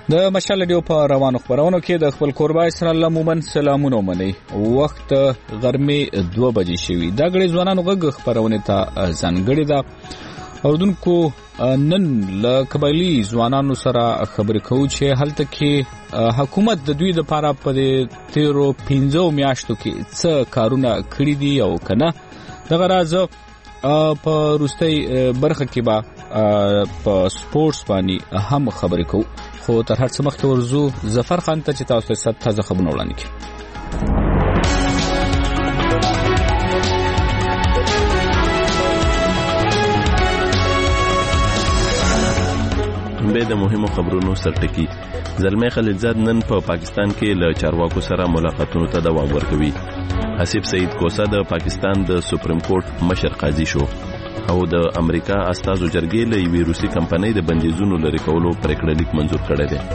د مشال رادیو په روانو خبرونو کې د خپل کوربای سره عموماً سلامونه مني. وخت غرمې 2 بجې شوي. دا غړي ځوانانو غږ خبرونه ته ځانګړي ده. اوردونکو نن له قبایلی ځوانانو سره خبرې کوو چې هلته کې حکومت د دوی لپاره په تیرو 15 میاشتو کې څه کارونه کړی دي او کنه. دغه راز په روستۍ برخه کې به په سپورتس باندې هم خبرې کوو. خو تر هر څه مخکې ورزو ظفر خان ته چې تاسو ته تازه خبرونه وړاندې کړي. به د مهمو خبرونو سرټکی. زلمی خلیلزاد نن په پاکستان کې له چارواکو سره ملاقاتونو ته دوام ورکوي. حسیب سعید کوسا د پاکستان د سپریم کورټ مشر قاضي شو او د امریکا استازو جرګې له یوې روسي کمپنۍ د بندیزونو لرې کولو پریکړه لیک منظور کړی دی.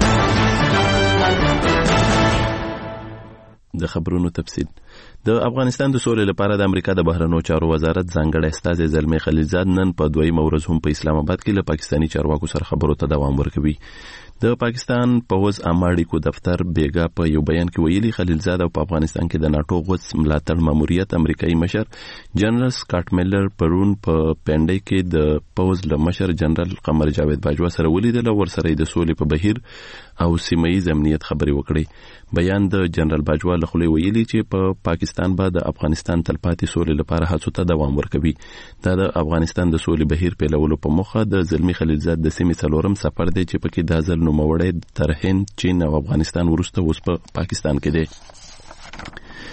د خبرونو تفصیل. د افغانستان د سولې لپاره د امریکا د بهرنیو چارو وزارت ځانګړی استازی زلمی خلیلزاد نن په 2 ورځ هم په اسلام آباد کې له پاکستاني چارواکو سره خبرو ته دوام ورکوي. د پاکستان پوز عامه اړیکو دفتر بیګا په یو بیان کې ویلي خلیلزاد او په افغانستان کې د ناتو غوث ملاتړ ماموریت امریکایي مشر جنرال سکاټ میلر پرون په پنډۍ کې د پوز له مشر جنرال قمر جاوید باجوا سره ولیدل او ورسره د سولې په بهیر او سیمه‌ییز امنیت خبرې وکړې. بیان د جنرال باجوا له خولې ویلي چې په پاکستان به د افغانستان تلپاتې سولې لپاره هڅو ته دوام ورکوي. دا د افغانستان د سولې بهیر پیلولو په موخه د زلمی خلیلزاد د سیمې څلورم سفر دی چې پکې د ځل نوموړی تر هند، چین او افغانستان وروسته اوس په پاکستان کې دی.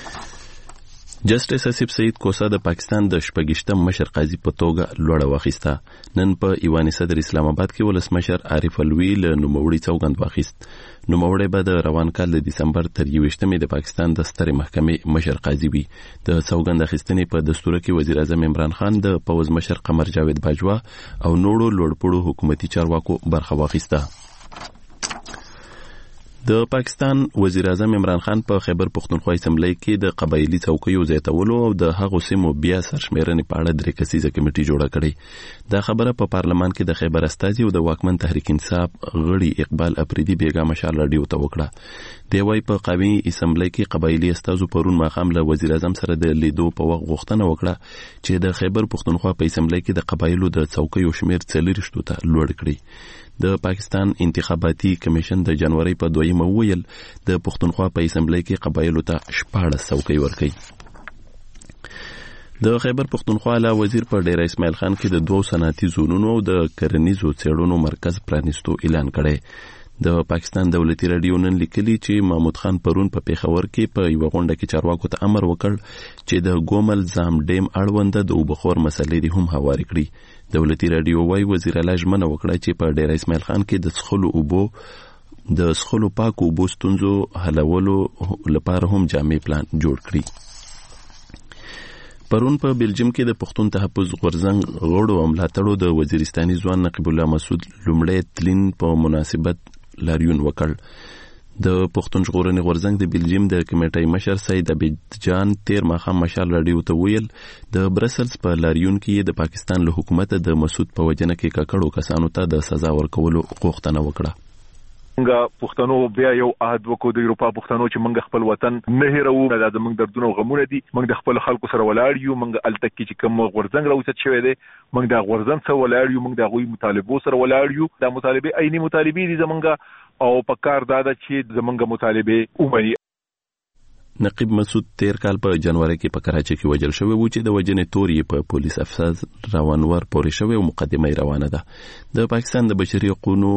جسټس حسیب سعید کوسا د پاکستان د 28م مشر قاضي په توګه لوړه واخیسته. نن په ایوان صدر اسلام آباد کې ولسمشر عارف الوی له نوموړي سوګند واخیست. نوموړی به د روان کال د دسمبر تر 21مې د پاکستان د سترې محکمې مشر قاضي وي. د سوګند اخیستنې په دستور کې وزیر اعظم عمران خان د پوز مشر قمر جاوید باجوا او نورو لوړپوړو حکومتي چارواکو برخه واخیسته. د پاکستان وزیر اعظم عمران خان په خیبر پختونخوا اسمبلی کې د قبایلی څوکیو زیاتولو او د هغو سیمو بیا سرشمیرنې په اړه 3 کسیزه کمیټه جوړه کړې. دا خبره په پارلمان کې د خیبر استازي او د واکمن تحریک انصاف غړي اقبال افریدي بیګا مشال رادیو ته وکړه. دی وايي په قومي اسمبلی کې قبایلی استازو پرون ماښام له وزیر اعظم سره د لیدو په وخت غوښتنه وکړه چې د خیبر پختونخوا په اسمبلی کې د قبایلو د څوکیو شمیر 40 ته لوړ کړي. د پاکستان انتخاباتي کمیشن د جنوري په 2 ویل د پښتونخوا په اسمبلی کې قبایلو ته 14 څوکۍ ورکړي. د خیبر پښتونخوا له وزیر په ډیر اسماعیل خان کې د 2 صنعتي زونونو او د کرنیزو څېړنو مرکز پرانیستو اعلان کړی. د پاکستان دولتي رادیو نن لیکلي چې محمود خان پرون په پیښور کې په یو غونډه کې چارواکو ته امر وکړ چې د ګومل زام ډیم اړوند د اوبخور مسلې هم هواري کړي. دولتي رادیو وايي وزیر اعلی ژمنه وکړه چې په ډیر اسماعیل خان کې د څښلو پاکو اوبو ستونزو حلولو لپاره هم جامع پلان جوړ کړي. پرون په بلجیم کې د پښتون تحفظ غورځنګ غړو او ملاتړو د وزیرستاني ځوان نقیب الله مسعود لومړی تلین په مناسبت لاریون وکړ. د پښتون ژغورنې غورځنګ د بلجیم د کمیټې مشر سید عبید جان تیر ماښام مشال رادیو ته ویل د برسلز په لاریون کې د پاکستان له حکومت د مسعود په وجنه کې ککړو کسانو ته د سزا ورکولو غوښتنه وکړه. منګه پښتنو بیا یو عهد وکړو د اروپا پښتنو چې منګه خپل وطن نه هیرو. دا د منګ دردونه او غمونه دي. منګ د خپل خلکو سره ولاړ یو. منګ التکی چې کوم غورځنګ راوځي شوی دی منګ د غورځنګ سره ولاړ یو. منګ د غوي مطالبو سره ولاړ یو. دا مطالبه عیني مطالبه دي زمونږه او پکار دا چې زمونږه مطالبه ومني. نقیب مسعود تیر کال په جنوري کې په کراچۍ کې وژل شوی و چې د وجنې توري په پولیس افسر روانور پورې شوی او مقدمه روانه ده. د پاکستان د بشري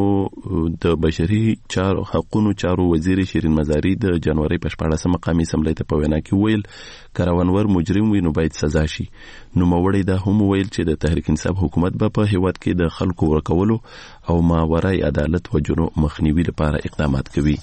حقوقو چارو وزیر شیرین مزاری د جنوري په 14مه قومي اسمبلی ته په وینا کې ویل کاروانور مجرم وي نو باید سزا شي. نو موړی دا هم ویل چې د تحریک انصاف حکومت به په هیواد کې د خلکو ورکولو او ماورای عدالت وجنو مخنیوي لپاره اقدامات کوي.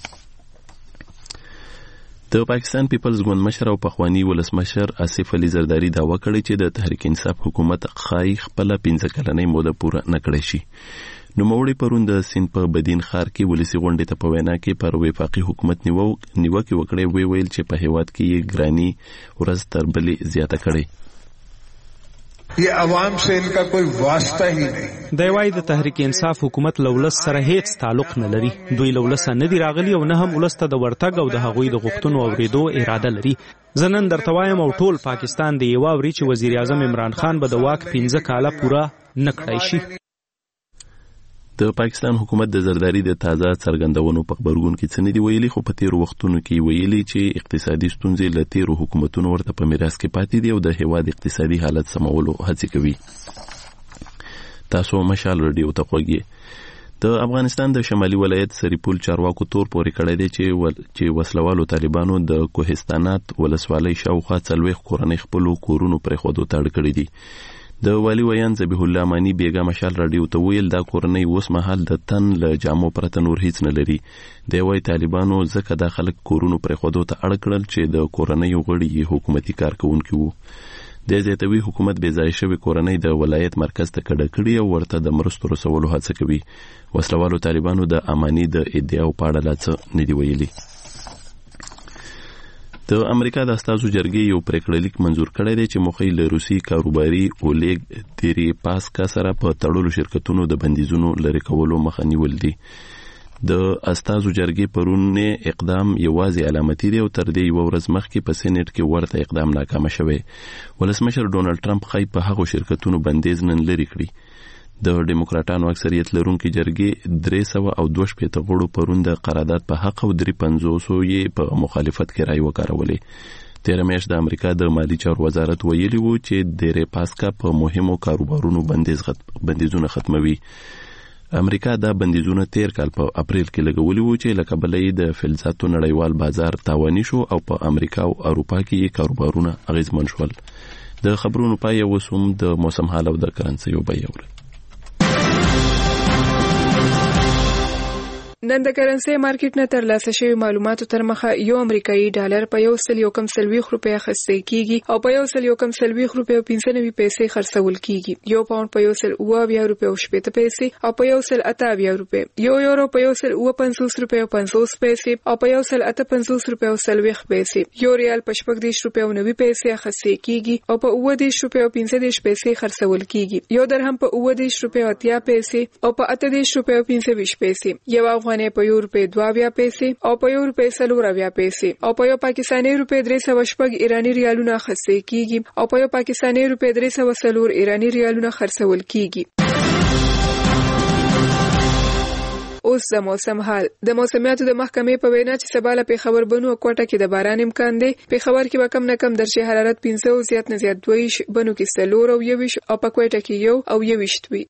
د پاکستان پیپلز ګوند مشر او پخوانی ولسمشر آصف علي زرداری دعوا کړې چې د تحریک انصاف حکومت خای خپل 15 کلنۍ موده پوره نکړې شي. نوموړي پرون د سین په بدین ښار کې ولسی غونډې ته په وینا کې پر وفاقي حکومت نیوکه وکړې ویل چې په هیواد کې یې ګرانی ورځ تر بلې زیاته کړې. ये आवाम से इनका कोई वास्ता ही नहीं. د وای د تحریک انصاف حکومت لولس سره هیڅ تعلق نه لري. دوی لولس نه دی راغلي او نه هم ولسته د ورتګ او د هغوی د غوښتنو اوریدو اراده لري. زنن درته وایم او ټول پاکستان دی یو اوري چې وزیر اعظم عمران خان به د واک 15 کاله پورا نکړای شي. د پاکستان حکومت د زرداری د تازه څرګندونو په خبرګون کې څه نه دی ویلي، خو په تیرو وختونو کې ویلي چې اقتصادي ستونزې له تیرو حکومتونو ورته په میراث کې پاتې دي او د هیواد اقتصادي حالت سمولو هڅې کوي. تاسو مشال رادیو ته خوږی. د افغانستان د شمالي ولایت سریپول چارواکو تور پورې کړی دی چې وسلوالو طالبانو د کوهستانات ولسوالۍ شاوخوا 40 کورنۍ خپلو کورونو پرې خودو تاړ کړی دي. د والی ویان ذبیح الله مانی بیګا مشال رادیو ته ویل دا کورنۍ اوس مهال د تن له جامو پرته نور هیڅ نه لري. دی وای طالبانو ځکه د خلک کورونو پرې خودو ته اړ کړل چې د کورنۍ غړي حکومتي کارکونکي وو. د زیاتوي حکومت بې ځای شوی کورنۍ د ولایت مرکز ته کډه کړي او ورته د مرستو رسولو هڅه کوي. وسلوالو طالبانو د اماني د ادعاو په اړه لا څه نه دی ویلي. د امریکا د استازو جرګې یو پریکړه لیک منزور کړی دی چې موخه له روسي کاروباري اولیګ دیریپاسکا سره په تړلو شرکتونو د بندیزونو لرې کولو مخه نیول دي. د استازو جرګې پرونه اقدام یوازې علامتي دی او تر دې یو ورځ مخکې په سېنات کې ورته اقدام ناکام شوی. ولسمشر ډونالد ټرمپ خای په هغو شرکتونو بندیز نن لري کړی. د ډیموکراټانو اکثریت لرونکي جرګې 322 غړو پرون د قرارداد په حق او 350 یې په مخالفت کې رائے وکړولې. تیر میاشت د امریکا د مالی چارو وزارت ویلي وو چې دیریپاسکا په مهمو کاروبارونو بندیزونه ختموي. امریکا دا بندیزونه تیر کال په اپریل کې لګولي وو چې لکه بلې د فلزاتو نړیوال بازار تاواني شو او په امریکا او اروپا کې کاروبارونه اغیزمن شول. د خبرونو پای وسوم د موسم حال او د کرنسي بیه. نن د کرنسي مارکیټ نه ترلاسه شوی معلوماتو تر مخه یو امریکایي ډالر په 1.40 روپیا خرڅ کیږي او په 1.40 روپیا 95 پیسې خرڅول کیږي. یو پاوند په 1.20 روپیا 80 پیسې او په 1.80 روپیا. یو یورو په 1.50 روپیا 50 پیسې او په 1.58 روپیا 40 پیسې. یو ریال په 14 روپیا 90 پیسې خرڅ کیږي او په 19 روپیا 15 پیسې خرڅول کیږي. یو درهم په 19 روپیا 80 پیسې او په 18 روپیا 25 پیسې. یو افغاني په یو روپیا 2 پیسې او په یو روپیا 4 پیسې او په یو پاکستاني روپیا 300 ایرانی ریالونه خرڅ کیږي او په یو پاکستاني روپیا 304 ایرانی ریالونه خرڅول کیږي. اوس د موسم حال. د موسمیاتو د محکمې په وینا چې سبا له پیښور بنو او کوټه کې د باران امکان دی. پیښور کې به کم نه کم درجه حرارت 15 او زیات نه زیات 2 بنو کې 4 او 21 او په کوټه کې 1 او 21 وي.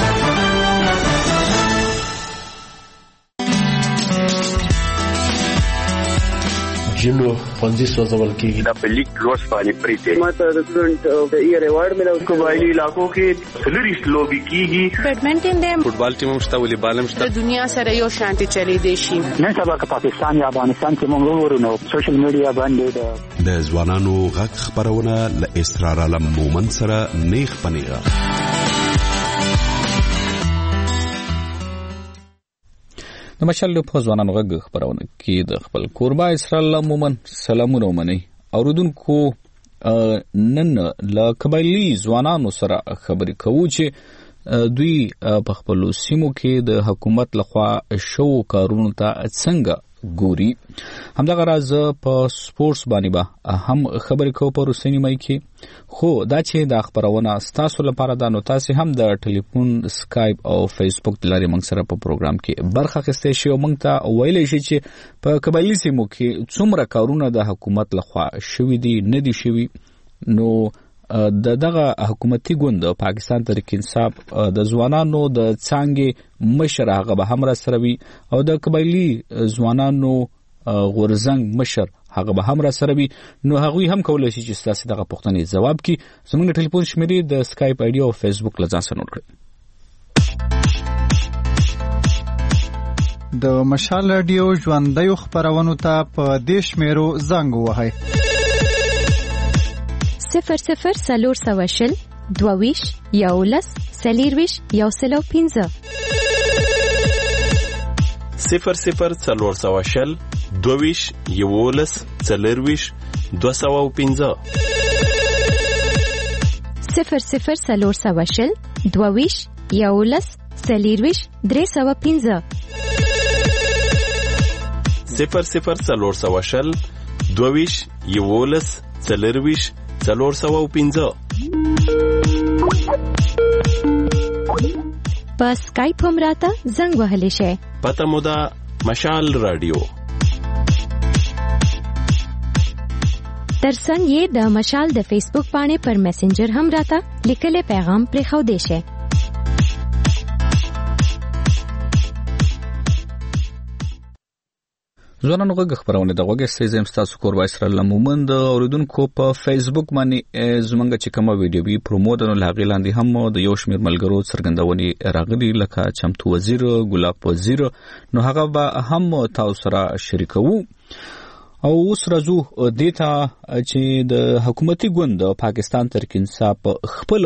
جنو پنځه سوځول کېږي. دا په لیک لوس باندې پریته ماته د سټډنټ د ایئر ایوارډ ملو. قبایلی علاقو کې سلریس لوبي کیږي. بیډمنټن دی، فوټبال ټیم مشته، والیبال مشته. د دنیا سره یو شانتي چلی دی شي. نن سبا که پاکستان یا افغانستان کې موږ ورونو سوشل میډیا باندې د ځوانانو غږ خبرونه ل اسرار علم مومن سره نیخ پنیغه. د مشال په ځوانانو غږ خبرونه کې د خپل کوربا اسرائیل مومن سلامونه ومني. اوریدونکو نن له قبایلی ځوانانو سره خبرې کوو چې دوی په خپل سیمو کې د حکومت لخوا شو کارونو ته څنګه ګوري. همدغه راز په سپورتس باندې به هم خبرې کوو په روسي مای کې. خو دا چې د خبرونه تاسو لپاره د نو تاسو هم د ټلیفون، سکایپ او فیسبوک لاري موږ سره په پروګرام کې برخه اخیستئ شئ او موږ ته ویلای شئ چې په قبایلی سیمو کې څومره کارونه د حکومت لخوا شوي دي نه دي شوي. نو دغه حکومتي ګوند پاکستان تحریک انصاف د ځوانانو د څنګه مشر هغه به هم را سره وي او د قبایلی ځوانانو غورزنګ مشر هغه به هم را سره وي. نو هغه هم کولای شي چې تاسو دغه پوښتنې جواب کړي. زموږ ټلیفون شمیرې د سکایپ آی ډي او فیسبوک لزان سره نوٹ کړئ. د مشال رادیو ژوندۍ خبرونو ته په دیش میرو زنګ وهاي 00 400 22 یولس سلیرویش یوسلو 15 00 400 22 یولس سلیرویش 215 00 22 11 40 315 00 22 11 40 315 په سکایپ هم راته زنګ وهلی شئ. پته مو ده مشال رادیو. ترڅنګ یې د مشال د فیسبوک باندې پر میسنجر هم راته لیکلی پیغام پرېښودی شئ. ځوانانو غږ خپرونه د غوږ سیزم تاسو کور وایس را لمومند اوریدونکو په فیسبوک باندې زمونږ چې کومه ویډیوي پروموټ نه لاغي لاندې هم د یو شمیر ملګرو څرګندونې راغلي لکه چمتو وزیر ګلاب وزیر نو هغه به هم تاسو سره شریکو. او اوس راځو دیتا چې د حکومتي ګوند پاکستان تحریک انصاف خپل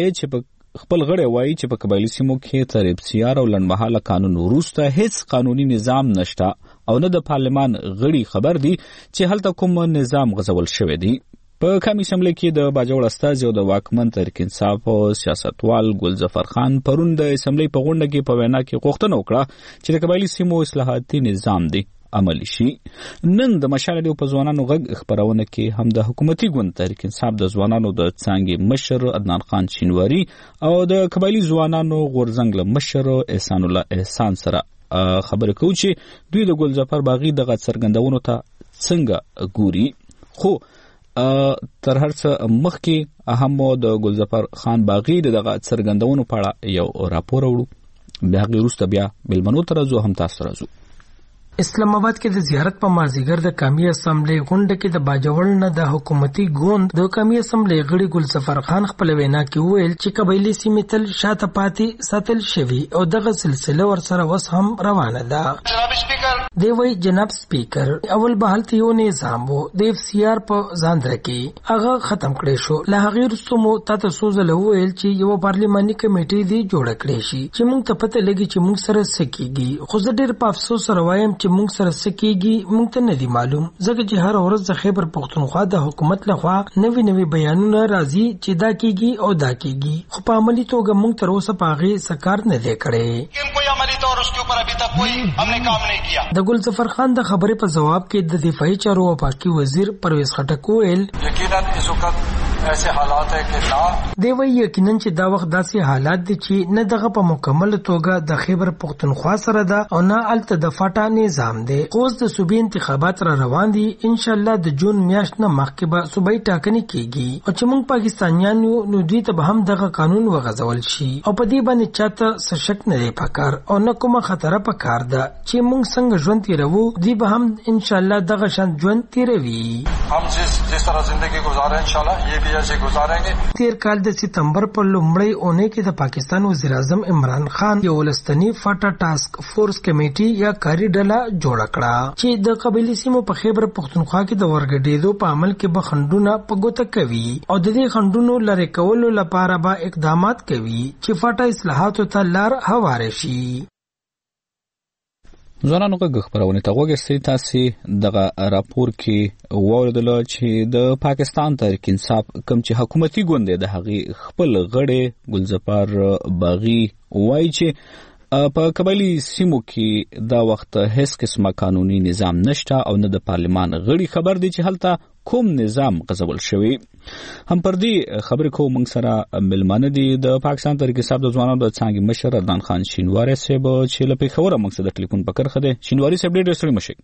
غړي وایي چې په قبایلی سیمو کې تر ابتسیار او لنډمهاله قانون وروسته هیڅ قانوني نظام نشته او نه د پارلمان غړي خبر دي چې هلته کوم نظام غځول شوی دی. په کمی سملې کې د باجوړ استاذ او د واکمن تحریک انصاف او سیاستوال ګلظفر خان پرون د اسمبلی په غونډه کې په وینا کې غوښتنه وکړه چې د قبایلی سیمو اصلاحاتي نظام دی عملی شي. نن د مشال په ځوانانو غږ خبرونه کې هم د حکومتي ګوند تحریک انصاف د ځوانانو د څانګې مشر عدنان خان شینواری او د قبایلی ځوانانو غورزنګ مشر احسان الله احسان سره خبرې کوي چې دوی د ګلظفر باغی دغه څرګندونو ته څنګه ګوري. خو تر هر څه مخکې هم د ګلظفر خان باغی دغه څرګندونو په اړه یو راپور وړو. بیا وروسته بیا بلمنو ته راځو هم تاسو راځو. اسلام آباد کې د زیارت په مازیګر د قومي اسمبلی غونډه کې د باجوړ نه د حکومتي ګوند د قومي اسمبلی غړي ګلظفر خان خپل وینا کې وویل چې قبایلی سیمې تل شاته پاتې ساتل شوي او دغه سلسله ورسره وس هم روانه ده. دی وی جناب سپیکر اول به هلته یو نظام وو د اف سی آر په ځاندره کې هغه ختم کړی شو. له هغې وروسته مو تاسو سوزله وویل چې یو پارلماني کمیټې دی جوړه کړې شي چې موږ ته پته لګي چې موږ سره څه کېږي. خو زه ډېر په افسوس سره وایم چې موږ سره څه کېږي موږ ته نه دي معلوم، ځکه چې هر ورځ د خیبر پښتونخوا د حکومت لخوا نوي بیانونه راځي چې دا کېږي او دا کېږي، خو په عملي توګه موږ تر اوسه په هغې څه کار نه دی کړی. د ګلظفر خان د خبرې په جواب کې د دفاعي چارو او پاکي وزیر پرویز خټک وویل دی وی یقینا چې دا وخت داسې حالات دي چې نه دغه په مکمل توګه د خیبر پښتونخوا سره ده او نه الته د فاټا نظام دی. اوس د صوبې انتخابات را روان دي، ان شاء الله د جون میاشت نه مخکې به صوبایي ټاکنې کیږي او چې موږ پاکستانیان یو نو دوی ته به هم دغه قانون وغځول شي او په دې باندې چاته څه شک نه دی پکار او نه کومه خطره پکار ده چې موږ څنګه ژوند تیرو دوی به هم ان شاء الله دغه شان ژوند تیروي. हम जिस तरह जिंदगी गुजारे इंशाल्लाह ये भी ऐसे गुजारेंगे. تیر کال د سپتمبر په لومړۍ اونۍ کې د پاکستان وزیر اعظم عمران خان یو ولستنی فاټا ټاسک فورس کمیټي یا کاری ډله جوړ کړه چې د قبایلی سیمو په خیبر پښتونخوا کې د ورګډېدو په عمل کې به خندونه په ګوته کوي او د دې خندونو لری کولو لپاره به اقدامات کوي چې فاټا اصلاحاتو ته لار هواره شي. ځوانانو غږ خپرونه ته وګورئ. تاسو دغه راپور کې وویل چې د پاکستان تحریک انصاف کوم چې حکومتي ګوند د هغې خپل غړي ګلظفر باغی وایي چې په قبایلی سیمو کې دا وخت هیڅ قسمه قانوني نظام نشته او نه د پارلمان غړي خبر دي چې هلته کوم نظام غځول شوی. هم پر دې خبرې کوو موږ سره ملمانه دي د پاکستان تحریک انصاف د ځوانانو د څانګې مشر عدنان خان شینواری صاحب چې له پېښوره موږ سره د ټلیفون په کرښه دی. شینواری صاحب ډېر ستړي مشئ.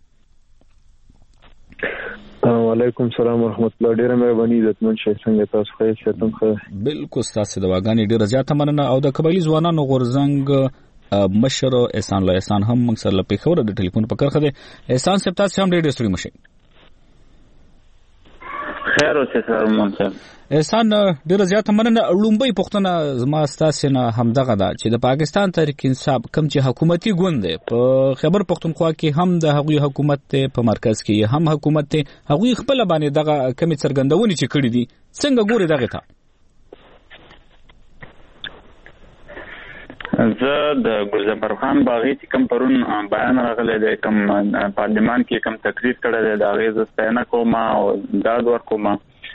وعلیکم السلام ورحمت الله. ډیره مهرباني عزتمن شي څنګه تاسو خیر ستم خیر. بالکل تاسو د واګانی ډیره زیاته مننه او د قبایلی ځوانانو غورزنګ مشر احسان الله احسان هم موږ سره له پېښوره د ټلیفون په کرښه دی. احسان صاحب تاسو هم ډېر ستړي مشئ. خیر اوسه سره مونږ احسان ډیره زیاته مننه. لومبۍ پوښتنه زما ستاسو نه همدغه ده چې د پاکستان تحریک انصاف کوم چې حکومتي ګوند دی په خیبر پښتونخوا کې هم د هغوی حکومت ته په مرکز کې هم حکومت ته هغوی خپل باندې دغه کمی څرګندونې چې کړې دي څنګه ګوري دغه ته؟ زه د ګلظفر خان باغی چې کوم پرون بیان راغلی دی کوم پارلمان کې کوم تقریر کړی دی د هغې زه ستاینه کوم او ډاډ ورکوم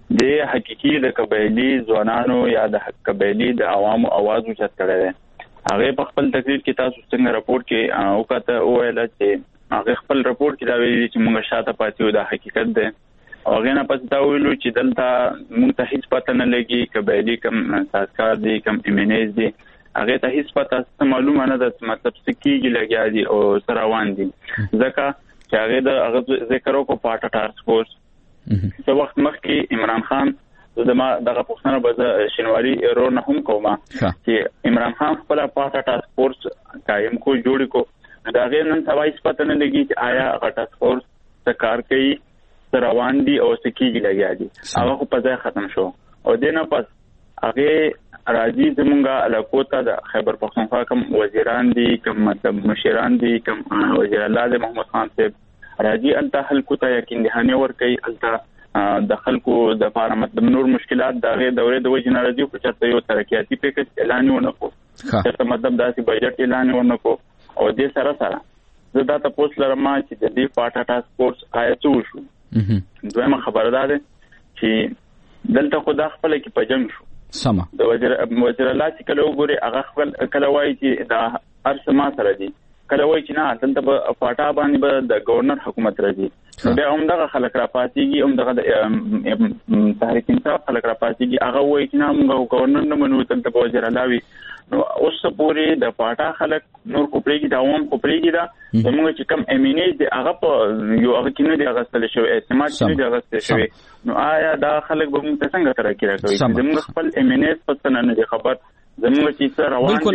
د حقيقي د قبایلی ځوانانو یا د قبایلی د عوامو आवाज اوچت کړی دی. هغه په خپل تقریر کې تاسو څنګه راپورټ کې وکړه ویل چې هغه خپل راپورټ کې دا ویلي چې موږ شاته پاتې یو د حقیقت دی. هغه نه پس دا ویلو چې دلته موږ ته هیڅ پته نه لګي قبایلی کم سازکار دي کم ایمنیز دي هغه ته هیڅ پته معلومه نه ده مطلب سکیږي لګیا دي او سره روان دي ځکه چې هغه د ذکر وکړو پاټا ټاسک فورس په وخت مخکې عمران خان دغه پښتنه به شینواری رو نه هم کومه چې عمران خان خپل پاټا ټاسک فورس قائم کو جوړ کو دا غیر نن سبا هیڅ پته نه لګي چې آیا هغه ټاسک فورس څه کار کوي روان دي او سکیږي لګیا دي هغه په ځای ختم شو او دینه پس هغه راځي زمونږه علاقو ته د خیبر پختونخوا کوم وزیران دي کوم مطلب مشران دي کوم وزیر اعلی محمد خان صاحب راځي الته خلکو ته یقین دهانه ور کوي الته د خلکو د لپاره مطلب نور مشکلات دغه دورې د وجه نه راځي په چاته یو ترقیاتي پیکج اعلان ونه کو چې مطلب داسې بجټ اعلان ونه کو او دې سره زه دا تاسو لرم چې د دې پاټا ټاسک فورس آیتو شو دویمه خبردار چې دلته خدا خپل کې پجنګ شو سما د وزیر الله چې کله وګوري هغه خپل کله وایي چې دا ارسما سره دي کله وایي چې نه دلته په پاټا باندې به د گورنر حکومت راځي بیا همدغه خلک را پاتېږي همدغه تحریک انصاف خلک را پاتېږي هغه وایي چې نه موږ گورنر نه منو دلته په وزیر الله وي نو اوس پورې د پاټا خلک نور کوپریږي دا عوام کوپریږي دا زموږ چې کم امینیز دی هغه په یو هغه کې نه دی غوښتل شوی اعتماد نه دی غوښتل شوی نو آیا دا خلک به موږ څنګه ترقی راکوي زموږ خپل امینیز پته نه دی خبر زموږ چې سره روان بالکل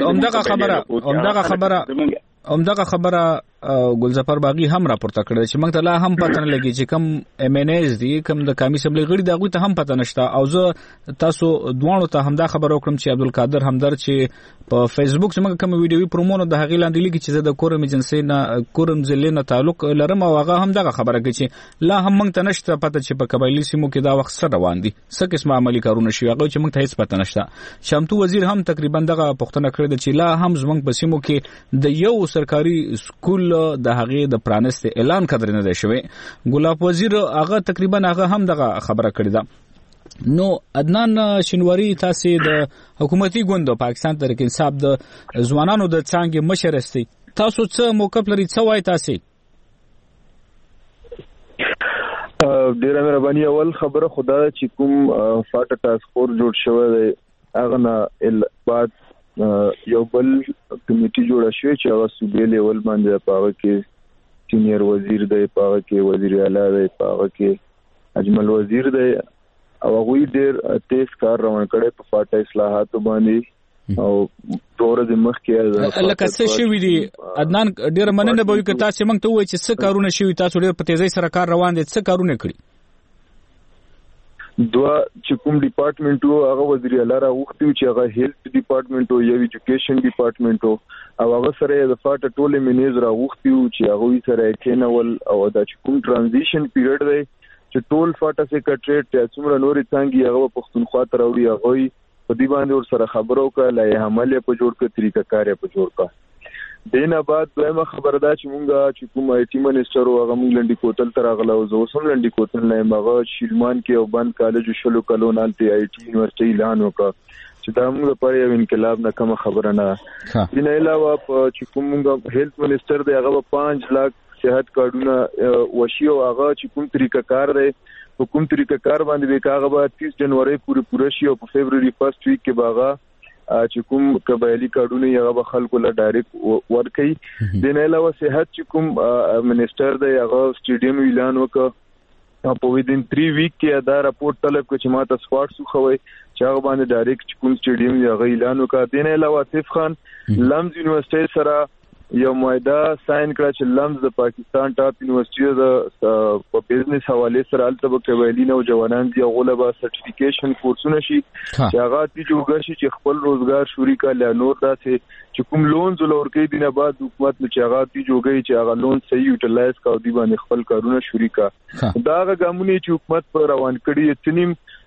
همدغه خبره ګلظفر باغی هم راپورته کړل چې موږ ته لا هم پته نه لګي چې کم امینیز دي کم د کامی سمبلی غړي دغه ته هم پته نشته او زه تاسو دوانو ته همدا خبر وکړم چې عبدالقادر همدر چې په فیسبوک څنګه کوم ویډیوي پرومونو د هغې لاندې لیکي چې زه د کورم ایجنسی نه کورم ضلع نه تعلق لرم او هغه هم دغه خبره کوي چې لا هم موږ ته نشته پته چې په قبایلی سیمو کې دا وخت سره روان دي څه قسمه عملی کارونه شي هغه چې موږ ته هیڅ پته نشته. شامتو وزیر هم تقریبا دغه پوښتنه کړې ده چې لا هم زموږ په سیمو کې د یو سرکاري سکول د هغې د پرانست اعلان قدر نه دی شوی. ګلاب وزیر هغه تقریبا هغه هم دغه خبره کړې ده. نو عدنان شینواری تاسو د حکومتي ګوند پاکستان تحریک انصاف د ځوانانو د څنګه مشر استي تاسو څه موقف لري څه وای تاسو؟ ډیره مهرباني. اول خبره خدا چې کوم فاټا ټاسک فورس جوړ شوی دی هغه نه بعد یو بل کمیټي جوړه شوې چې هغه صوبې لیول باندې پاغه کې سینیئر وزیر دی پاغه کې وزیر اعلی دی پاغه کې اجمل وزیر دی او هغه ډېر تیز کار روان کړي په فاټا اصلاحاتو باندې او تور د مخ کې لکه څه شوی دی عدنان ډېر مننه به وي که تاسو موږ ته وایي چې څه کارونه شوی تاسو ډېر په تیزی سره کار روان دي څه کارونه کړی؟ دوا چې کوم ډپارټمنټ هغه وزیر اعلی راوختي چې هغه هیلث ډپارټمنټ او یو ایجوکیشن ډپارټمنټ او هغه سره د فاټا ټول منیز راوختي چې هغه سره کېنول او دا چې کوم ترانزیشن پیریډ دی چې ټول فاټا سیکریټریټ یا څومره نورې څنګه هغه پښتونخوا ته راوړي هغه په دې باندې ور سره خبرو کړه له عمل په جوړ کړ طریقہ کار په جوړ کړ. دینه بعد دویمه خبره دا چې مونږه چې کوم آی ټي منسٹر او هغه مونږ لنډی کوتل تر غلا او زه سم لنډی کوتل نه مغه شیلمان کې او بند کالج شلو کلونال ته آی ټي یونیورسيټي اعلان وکړ چې دا موږ لپاره یو انقلاب نه کوم خبره نه. دین علاوه چې کوم مونږ هیلث منسٹر دی هغه 5 لک صحت کارډونه وشي او هغه چې کوم طریقہ کار دی حکومت طریقہ کار باندې وکاغه به 30 جنوري پوره شي او په فبرवरी فرست ویک کې باغه چې کوم قبایلی کارډونه یې هغه خلکو له ډایرکټ ورکړي. د نه علاوه صحت چې کوم منسٹر دی هغه سټیډیم اعلان وکړ په ویدین 3 ویک کې دا راپورټ طلب کړ چې ماته سپورټ سو خوي چې هغه باندې ډایرکټ کوم سټیډیم یې هغه اعلان وکړ. د نه علاوه آصف خان لمز یونیورسيټي سره یو معاهده ساين کړ چې لمز د پاکستان ټاپ یونیورسيټي د په بزنس حواله سره البته قبایلی نو جوانان دی غوله سرټیفیکیشن کورسونه شي چې هغه تی جوړ شي چې خپل روزګار شوري کړي نور داسې چې کوم لون زلور کې دینه بعد حکومت چې هغه تی جوړي چې هغه لون صحیح یوټیلایز کاو دی باندې خپل کارونه شوري کا دا غمونی چې حکومت پر روان کړي تنیم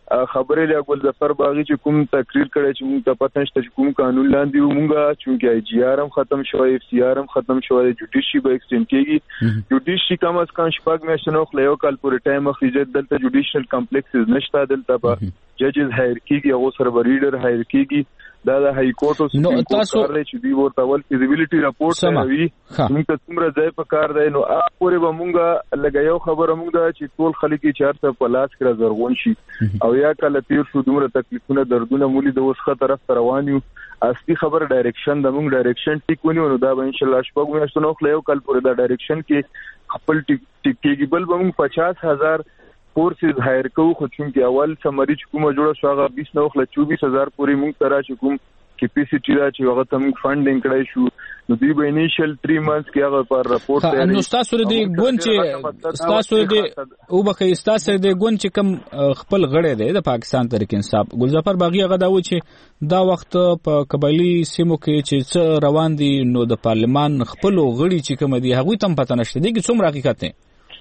خبرې له ګل ظفر باغی چې کوم تقریر کړی چې موږ ته پته نشته چې کوم قانون لاندې موږ چې آی جی آر هم ختم شوی اف سی آر هم ختم شوی جوډیشي به ایکسټند کیږي جوډیشي کم از کم شپږ میاشتې نو خو یو کال پورې ټایم اخلي دلته جوډیشل کمپلیکسز نشته دلته به ججز هایر کیږي او سره ریډر هایر کیږي دا د های کورټ او سپریم کورټ کار لري چې دوی ورته ول فیزیبিলিټي راپورټ کوي موږ ته څومره ځای په کار دی نو پورې به موږ لګیاو خبره موږ دا چې ټول خلک چې چارته په لاس کې زرغون شي او یا کله تیر شو دومره تکلیفونه دردونه مولي د وسخه طرف روان یو اصلي خبر ډایرکشن د موږ ډایرکشن ټیک ونیو نو دا به ان شاء الله شپږ میاشتو نو خو یو کال پورې دا ډایرکشن کې خپل ټیک کېږي بل به موږ 50,000 فورسز هایر کوو خو چې اول سمری چې کومه جوړه شو هغه 20 نو خل 24,000 پورې موږ ترا چې کوم کیپیسټی دا چې هغه تم فاندینګ کړای شو نو دی به انیشل 3 منث کې هغه پر راپورټ دی نو تاسو دې ګون چې تاسو دې او بخې تاسو دې ګون چې کم خپل غړې دی د پاکستان تحریک انصاف ګلظفر باغی هغه دا و چې دا وخت په قبایلی سیمو کې چې څه روان دي نو د پارلمان خپل غړي چې کوم دي هغه تم پته نشته دي چې څومره حقیقت دی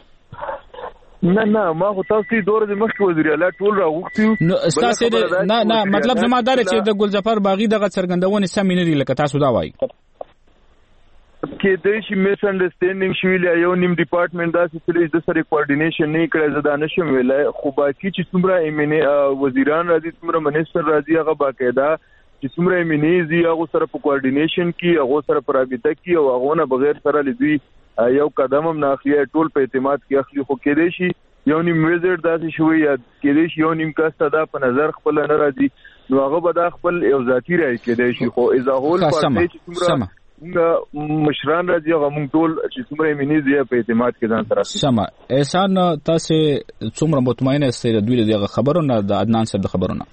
نه ما خو تاسو دور د مخکې وزیر اعلی ټول راغوښتیو نو تاسو نه مطلب زما دا چې د ګلظفر باغی دغه څرګندونه سم نه لري لکه تاسو دا وایي کې د شي میس انډرستانډینګ شویل یو نیم ډپارټمنټ دا چې د سره کوارډینیشن نه کړی زدا نشم ویلای خو باقي چې څومره وزیران راځي څومره منیسټر راځي هغه باقاعده چې څومره منیزي هغه سره په کوارډینیشن کې هغه سره په رابطه کې او هغه نه بغیر سره لدی یو قدم هم ناخلی ټول په اعتماد کې اخلي خو کېدې شي یو نیم ویزټ داسې شوی یا کېدې شي یو نیم کاسته دا په نظر خپل نه راځي نو هغه به دا خپل یو ذاتی راي کېدې شي خو از هول پارټي چې څومره مشران راځي هغه موږ ټول چې څومره منیز یې په اعتماد کې ځان سره سم احسان تاسو څومره مطمئنه استئ د دوی دغه خبرونه د عدنان صاحب د خبرونه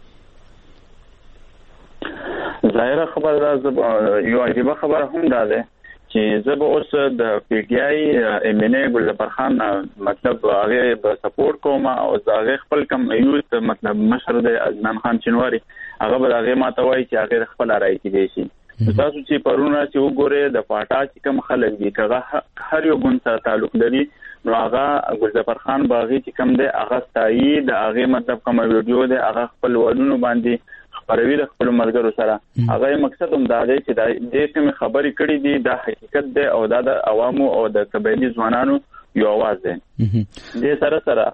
ظاهره خبر دا یو عجیبه خبره هم ده چې زه به اوس د پی ټ آی ایم ان ای ګلظفر خان مطلب هغه به سپورټ کوم او هغه خپل کم یوت مطلب مشر د عدنان خان چنواری هغه به هغه ماته وایي چې هغه خپل راي کې شي تاسو چې پرونه چې وګوره د پاټا چې کم خلک دي هغه هر یو ګوند سره تعلق لري نو هغه ګلظفر خان باغی چې کم دی هغه ستایي د هغه مطلب کوم ویډیو دی هغه خپل ودونو باندې خبروي د خپل مرګرو سره هغه مقصد هم دا دی چې د دې کوم خبرې کړې دي د حقیقت دی او د عوامو او د قبایلی ځوانانو یو आवाज دی د سره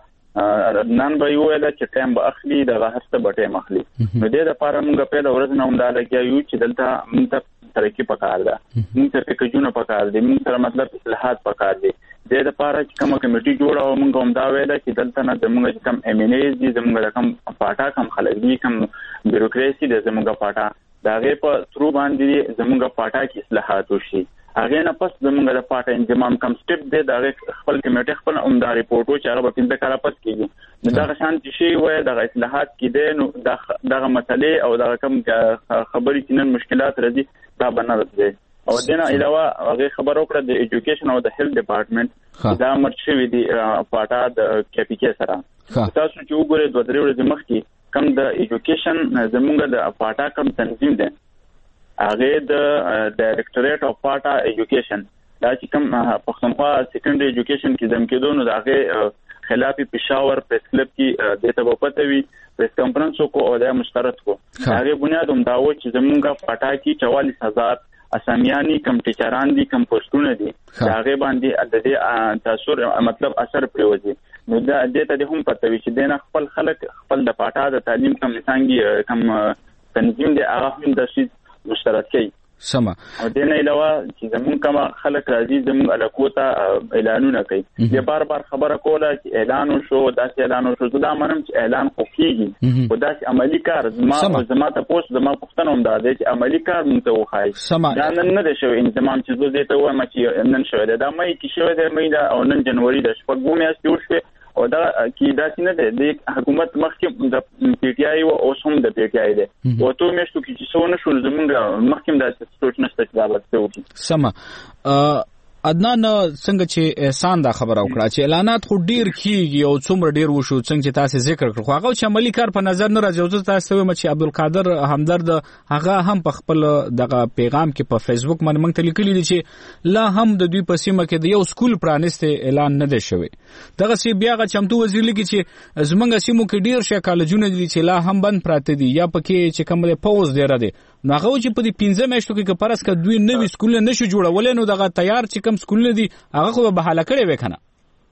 نن به یو ویل چې ټایم به اخلي د هرڅه بټه مخلي نو د لپاره موږ په ورځ نه هم دا لګیو چې دلته موږ ترقی پکار ده موږ ته پکېجونه پکار دي موږ سره مطلب اصلاحات پکار دي د لپاره چې کومه کمیټي جوړه او موږ هم دا ویل چې دلته نه زموږ کم ایم ان ایز دي زموږ کم پاټا کم خلک دي کم بیوروکراسي د زموږ پاټا داغه په ترو باندې زموږ پاټا کې اصلاحات وشي هغه نه پس زموږ د پاټا انضمام کم سټپ دی د خپل کمیټه خپل عمدار ریپورټو چې هغه په 15 کاله پس کیږي دا شانتي شی وای د اصلاحات کې دی نو دغه مسلې او دغه کم خبرې چې نن مشکلات راځي دا بنل دي او دنه علاوه هغه خبرو کړ د ایجوکیشن او د هیلث ډپارټمنټ دا مرشوي دي پاټا د کیپی کې سره تاسو چې وګورئ د درې ورځې مخکې کم د ایجوکیشن زمونږ د پاټا کم تنظیم ده هغه د ډایریکټوریټ اف پاټا ایجوکیشن دا چې کم پښتونخوا سیکنډري ایجوکیشن کې زم کېدو نو دغه خلاف پېښور پریس کلب کې د تبوپته وی پریس کانفرنس کو او د مشترک کو هغه بنیاد هم دا و چې زمونږ پاټا کې 44,000 اسامیانی کم ټیچران دي کم پوسټونه دي هغه باندې د دې تاثیر مطلب اثر پریوځي نو دا د ته هم پته وی چې دنه خپل خلک خپل د پاټا د تعلیم کم څنګه کم تنظیم دي هغه هم د شي مشترک کوي سما او دنه علاوه چې زمون کوم خلک راځي زمون الکوتا اعلانونه کوي د بار خبره کوله چې اعلان شو داسې اعلان شو دا منم چې اعلان خو کیږي او داسې عملی کار زما ته پوسټ زما پښتنه هم دا دی چې عملی کار مونږ ته وخایي دا نن نه شو انضمام چې زه دې ته وایم چې نن شو دا مې کې شو دا مې دا او نن جنوري د شپږ میاشتې وشوه او دا کې دا څنګه ده د حکومت مخکې د پی ټ آی او هم د پی ټ آی ده او ته مې شو کې څه ونه شو زمونږ مخکې دا سوچ نشته چې دا وځي سما عدنان څنګه چې احسان دا خبره وکړه چې اعلانات خو ډیر کیږي او څومره ډیر وشو څنګه چې تاسو ذکر کړو هغه چې عملی کار په نظر نه راځي او تاسو وایم چې عبدالقادر همدرد هغه هم په خپل دغه پیغام کې په فیسبوک باندې موږ ته لیکلي دي چې لا هم د دوی په سیمه کې د یو سکول پرانسته اعلان نه دی شوی دغه سی بیا غ چمتو وزیر لیکي چې زمونږ سیمو کې ډیر شي کالجونه دي چې لا هم بند پراته دي یا پکې چې کوم له پوز دی را دي نو هغه چې په دې 15 میاشتو کې پرس ک دوی نوې سکول نشو جوړول نو دغه تیار چې کوم سکول دي هغه خو به حاله کړي وکنه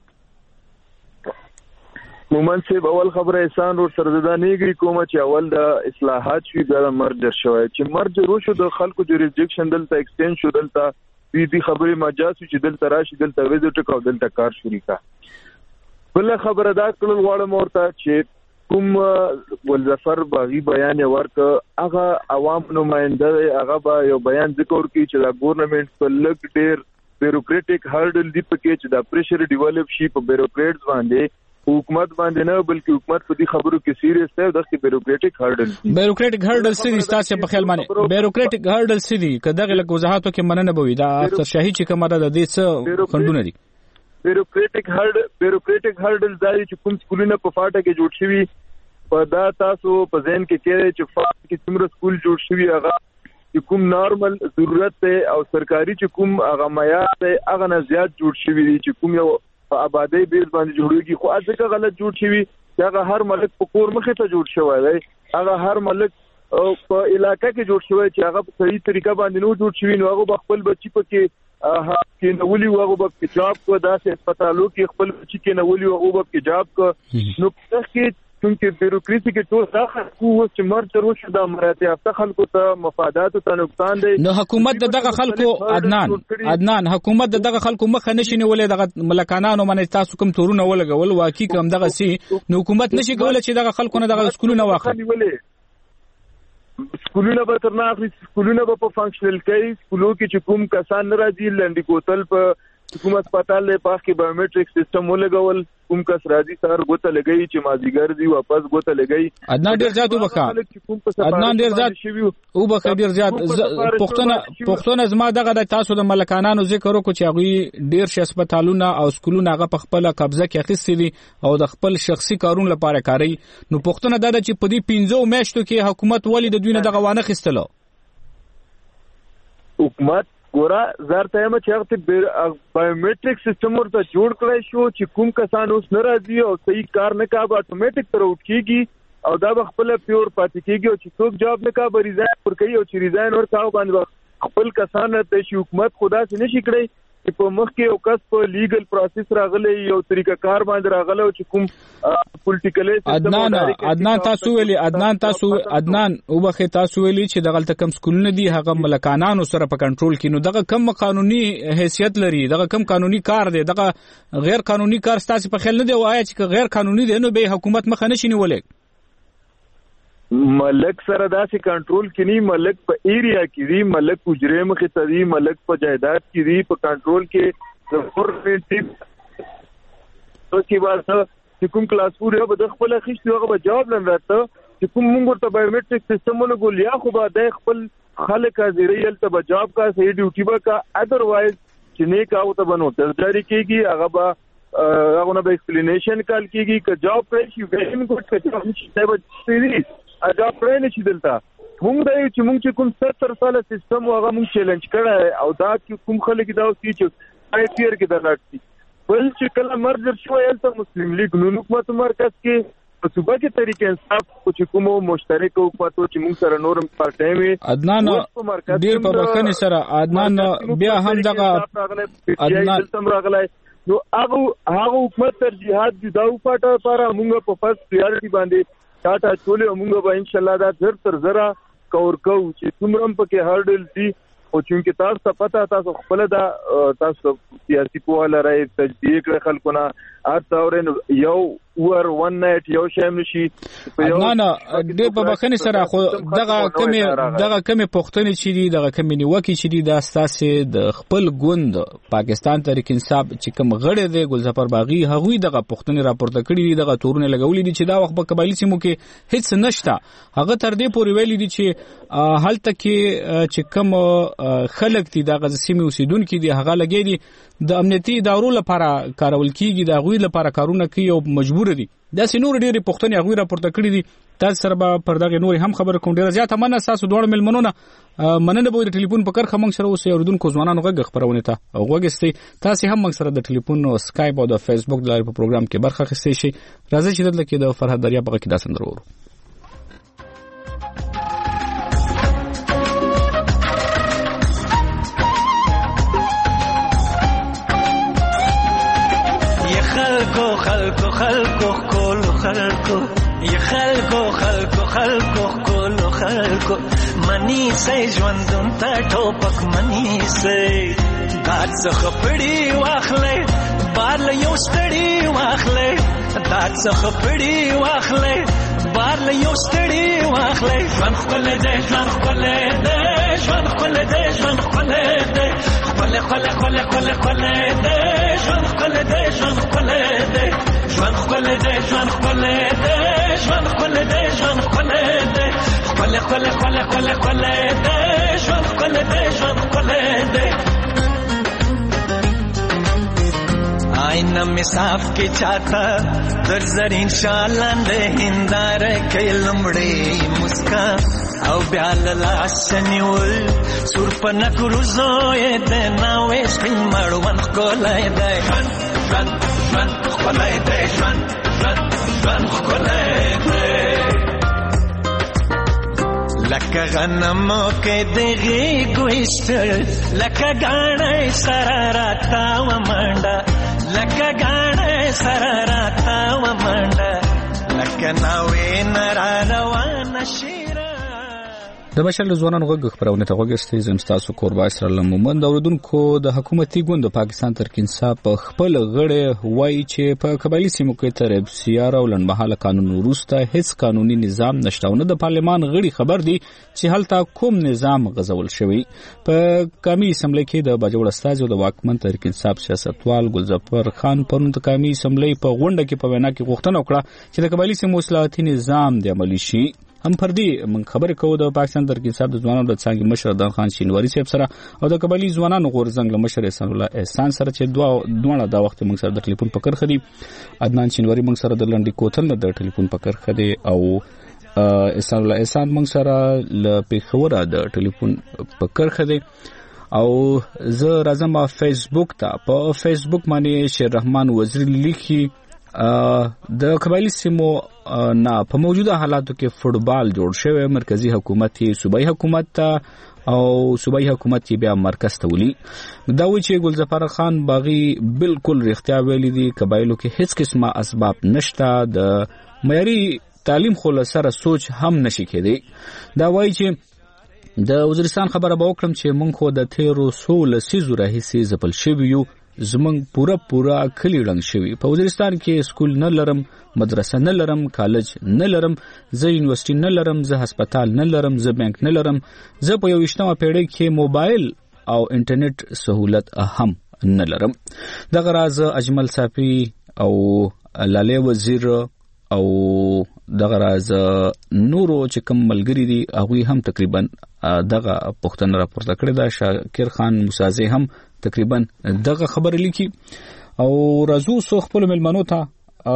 مومن صاحب اول خبره احسان ور سرزدانېږي کومه چې اول د اصلاحات شوی د مرجر شوی چې مرجر وشو د خلکو جوریسډکشن دلته ایکسټند شو دلته دې خبرې مجاز چې دلته راشي دلته ویزټ کو دلته کار شروع کا بل خبره دا کول غواړم ورته چې کوم ولظفر باغی بیان ورک هغه عوام نمائنده هغه با یو بیان ذکر کی چې دا ګورنمنت په لګ ډیر بیروکریټک هارډل دی پکې چې دا پریشر ډیولپ شي په بیروکریټس باندې حکومت باندې نه بلکې حکومت په دې خبرو کې سیریس دی د بیروکریټک هارډل سړي تاسو په خیال باندې بیروکریټک هارډل سړي کداغه له وضاحتو کې مننه بوي دا اکثر شاهي چې کومه د دې څه خندونه دي بیروکریټک هارډل ځای چې کوم سکولونه په فاټه کې جوړ شوی په دا تاسو په ذهن کې کېږي چې فاټه کې څومره سکول جوړ شوی هغه چې کوم نارمل ضرورت ته او سرکاري چې کوم هغه معیار ته هغه نه زیات جوړ شوی دي چې کوم یو په آبادی بیس باندې جوړیږي خو ځکه غلط جوړ شوی چې هغه هر ملک په کور مخې ته جوړ شوی دی هغه هر ملک په علاقې کې جوړ شوی چې هغه په صحیح طریقه باندې نو جوړ شوی نو هغه خپل بچی پکې کې نولي هغه په جاب کو داسې هسپتالو کې خپل بچی کې نولي هغه په جاب کو نو په کې څنګه بیروکراسي کې ټول ځخه کو چې مرته روشه د امراته افته خلکو ته مفادات ته نقصان دی نو حکومت دغه خلکو عدنان حکومت دغه خلکو مخه نشي نیولې دغه ملکانانو باندې تاسو کوم تورونه ولګول واقعي کوم دغه سي نو حکومت نشي کولای چې دغه خلکو نه دغه سکولونه واخلي سکولونه به تر نه اخلي سکولونه به په فنکشنل کوي سکولو کې چې کوم کسان راځي لنډي کوتل په حکومت پاتال له پاک کې بایومټریک سیستم ولګول کوم کس راځي سر غوته لګي چې مازیګر دی واپس غوته لګي عدنان ډیر زیات وبخا عدنان ډیر زیات وبخا ډیر زیات پښتون زما دغه د تاسو د ملکانانو ذکر وکړو چې هغه ډیر شي هسپتالونه او سکولونه هغه په خپل قبضه کې اخیستي دي او د خپل شخصي کارون لپاره کوي نو پښتون دا چې په دې 15 میاشتو کې حکومت ولی د دوی نه دغه وانه خستلو حکومت ګورا زارته یم چې هغه بایومټریک سیستم ورته جوړ کړی شو چې کوم کسان اوس نه راځي او صحیح کار نه کوي اتوماتیک تر اوټ کیږي او دا خپل پیور پاتې کیږي او چې څوک جواب نه کوي ریزاین ور کوي او چې ریزاین ور کاو باندې خپل کسان ته شي حکومت خدا سي نشي کړی چې په مخ کې او کس په لیګل پروسس راغلی یو طریقه کار باندې راغلی او چې کوم پولیټیکل عدنان وبخه تاسو ویلي چې دغه کم سکولونه دي هغه ملکانانو سره په کنټرول کې نو دغه کم قانوني حیثیت لري دغه کم قانوني کار دی دغه غیر قانوني کار ستاسو په خیال نه دی وایي چې غیر قانوني دی نو به حکومت مخه نشي نیولای ملک سره داسې کنټرول کې نه ملک په ایریا کې دی ملک اجره مخې ته دی ملک په جایداد کې دی په کنټرول کې گورنمنت کې واسه چې کوم کلاس پورې به د خپل خښتي هغه به جواب نه راته چې کوم موږ ورته بایومټریک سیستم ولګول یا خو به د خپل خلک حاضرې یلته به جواب کا صحیح ډیوټي به کا ادروایز چې نه کاو ته بنو ترجاری کېږي هغه به هغه به ایکسپلینیشن کال کېږي چې جواب پرې شي وین کوټ کړي چې به اجازه پرې نشي دلته موږ د چې موږ چې کوم 70 ساله سیستم هغه موږ چیلنج کړی او دا کوم خلک دا اوس چې پای تیر کې درلاتي بل چې کله مرجر شو یلته مسلم لیگ نو حکومت مرکز کې په صوبه کې طریقې انصاف چې کوم مشترک حکومتو چې موږ سره نورم پارټای وي عدنان ډیر په بخنه سره عدنان بیا هم دغه عدنان تم راغلی نو هغه حکومت ترجیحات دي دا پټه لپاره موږ په فرست پریورټي باندې ټاټا چولې موږ به ان شاء الله دا تر زرا کور کو چې څومره پکې هارډل دي او چې تاسو ته پته تاسو خپل دا تاسو سیاسي په اړه راي تجدید کړ خلکو نه ارتاورن یو ور ون نایټ یو شایم نشي نه د په بخنه سره خو دغه کمی پښتنې چې دي دغه کمی نیوکه چې دي د اساسي د خپل ګوند پاکستان تحریک انصاف چې کوم غړي دی ګلزفر باغی هغوی دغه پښتنې راپورته کړي دي دغه تورونه لګولې دي چې دا وخت په قبایلی سیمو کې هیڅ نشته هغه تر دې پورې ویلي دي چې هلته کې چې کوم خلک دي دغه سیمې اوسیدونکو دي هغه لګي دي د امنیتي ادارو لپاره کارول کیږي د غوی لپاره کارونه کوي او مجبور دي دا سينور ډېری پښتنې غوی راپورته کړی دي تاسو سره به پر دغه نور هم خبر کوم ډیر زیات مننه تاسو دوه ملمنونه مننه به د ټلیفون په کرخه موږ سره اوسې اوردونکو ځوانانو غږ خبرونه ته غوږستي تاسو هم موږ سره د ټلیفون او سکایپ او د فیسبوک د لارې په پروګرام کې برخه اخیستئ شئ راځي چې دلته کې د فرهاد دریا په کې دا سندره ورو خلقو کولو خلقو یا خلقو کولو خلقو منی سي ژوندون ته ټوپک منی سي دات څخه پړی واخلې بار له یو ستړی واخلې دات څخه پړی واخلې بار له یو ستړی واخلې ژوند خپل دې ژوند خپل دې ژوند خپل دې ژوند خپل دې خپل خپل خپل خپل خپل دې ژوند خپل دې ژوند خپل دې ژوند خپل دې ژوند خپل دې ژوند خپل دې ژوند خپل دې خپل خپل خپل خپل خپل دې ژوند خپل دې ژوند خپل دې آئینہ میں صاف کے چاہتا در زرین شالان دے ہندار کے لمڑے مسکان او بیال لاشنیول سور پنک روزوئے دے ناوے سپین مروان کولائے دے ژوند خولائے دے ژوند خولائے دے لکه غنمو کې دغه ګوښتل لکه غاڼه سره راتا و منډه لکه غاڼه سره راتا و منډه لکه ناوې نرا روان شیره د بشر ځوانانو غږ خبرونه ته غوښتي زم تاسو قربا اسرائیل مومند اوردونکو د حکومتي ګوند پاکستان تحریک انصاف په خپل غړي وایي چې په قبایلی سیمو کې تر سیاره او لنډمهاله قانون وروسته هیڅ قانوني نظام نشته او نه د پارلمان غړي خبر دي چې هلته کوم نظام غزول شوی په قومي اسمبلی کې د باجوړ استاذ او د واکمن تحریک انصاف سیاستوال ګلزفر خان پرون د قومي اسمبلی په غونډه کې په وینا کې غوښتنه وکړه چې د قبایلی سیمو اصلاحاتي نظام د عملي شي هم پردي من خبرې کوو د پاکستان تحریک انصاف د ځوانانو د څنګه مشر دان خان شینواری صاحب سره او د قبایلی ځوانانو غورزنګ له مشر احسان الله احسان سره چې دوه د وخت موږ سره د ټلیفون په کرخه دي عدنان شینواری موږ سره د لنډي کوتل د ټلیفون په کرخه دي او احسان الله احسان موږ سره ل پیښور د ټلیفون په کرخه دي او زه راځم فیسبوک ته په فیسبوک باندې شیر رحمان وزیر لیکي د قبایلی سیمو نه په موجوده حالاتو کې فوټبال جوړ شوی مرکزی حکومت یې صوبایي حکومت ته او صوبایي حکومت یې بیا مرکز ته ولي دا وی چې ګلزفر خان باغی بالکل رښتیا ویلي دي قبایلو کې هیڅ قسمه اسباب نشته د معیاري تعلیم خو سره سوچ هم نشي کېدی دا وایي چې د وزیرستان خبره به وکړم چې مونږ خو د تیرو 16 سیزو راهیسې ځپل شوي یو زمونږ پورا کلی رنګ شوی په وزیرستان کې سکول نه لرم مدرسه نه لرم کالج نه لرم زه یونیورسيټي نه لرم زه هسپتال نه لرم زه بانک نه لرم زه په 21مه پیړۍ کې موبایل او انټرنیټ سہولت هم نه لرم دغه راز اجمل صافي او لاله وزیر او دغه راز نورو چې کوم ملګری دي هغه هم تقریبا دغه پښتنه راپورته کړی دا شاکر خان موسازي هم تقریبا دغه خبر لیکي او رازو سو خپل ملمنو ته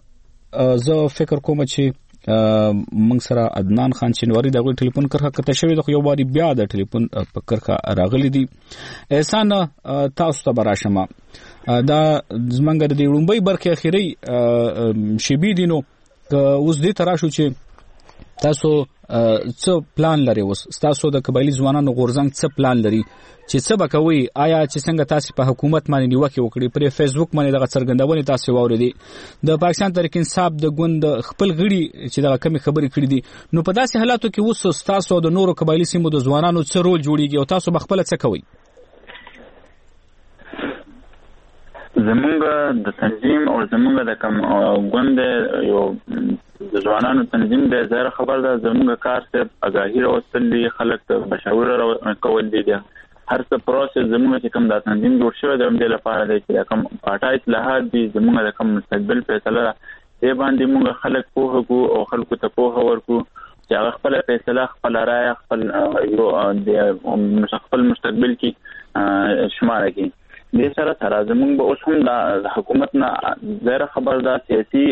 زه فکر کوم چې موږ سره عدنان خان شینواری دغه ټلیفون کرخه کته شوی د یو واری بیا د ټلیفون په کرخه راغلی دي احسان تاسو ته براشمه دا زمنګ د لومبۍ برخه اخیری شبي دینو اوس دې تراشو چې تاسو څه پلان لري اوس تاسو د قبایلی ځوانانو غورزنګ څه پلان لري چې څه بکوي آیا چې څنګه تاسو په حکومت باندې نیوکه وکړي پر فیسبوک باندې دغه څرګندونه تاسو واوریدي د پاکستان تحریک انصاف د ګوند خپل غړي چې دغه کمی خبرې کړې دي نو په داسې حالاتو کې اوس تاسو د نورو قبایلی سیمو د ځوانانو څه رول جوړیږي او تاسو بخپل څه کوي زمونږ د تنظیم او زمونږ د کوم غوند یو د ځوانانو تنظیم د زړه خبر ده. زمونږ کار صرف آگاهی راوستل دي، خلک ته مشوره کول دي. هر څه پروسس زمونږ چې کوم د تنظیم جوړ شوی د دې لپاره دی چې کوم پاټا اصلاحات دي زمونږ د کوم مستقبل فیصله دی باندې موږ خلک پوهه کو او خلکو ته پوهه ورکو چې هغه خپل فیصله خپل رائے خپل یو د خپل مستقبل کې شمار کړي. د سره سره زمونږ به اوس هم د حکومت نه زیره خبر ده سیاسي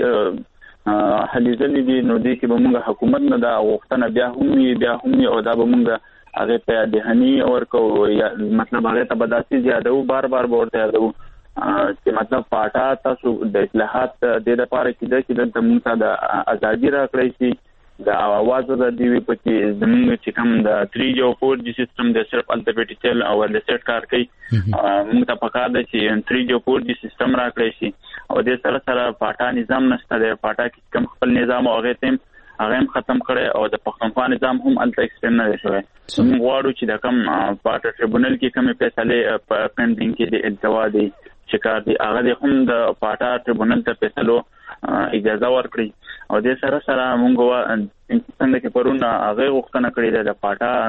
هلې ځلې دي، نو دې کې به موږ حکومت نه دا غوښتنه بیا هم او دا به موږ هغه ته دهنی ورکو یا مطلب هغه ته بداسي زیاده او بار ورته یادو چې مطلب پاټا تاسو د اصلاحات د لپاره کې د موږ ته د ازادي راکړی شي د اواز د دی په چې زموږ چې کوم د 3G او 4G سیستم د صرف الټیمیټ چل او د سیټ کار کوي موږ ته پکار دی چې 3G او 4G سیستم راکړی شي او د سره سره پاټا نظام نشته د پاټا کې کوم خپل نظام او هغه هم ختم کړي او د پښتونخوا نظام هم الټ ایکسټند نه شوی. موږ غواړو چې د کوم پاټا ټریبونل کې کوم فیصله پینډینګ کې د التوا دي شکار دي هغه هم د پاټا ټریبونل ته فیصلو اجازه ورکړي او د سره سره موږ څنګه چې پرون هغه غوښتنه کړې ده د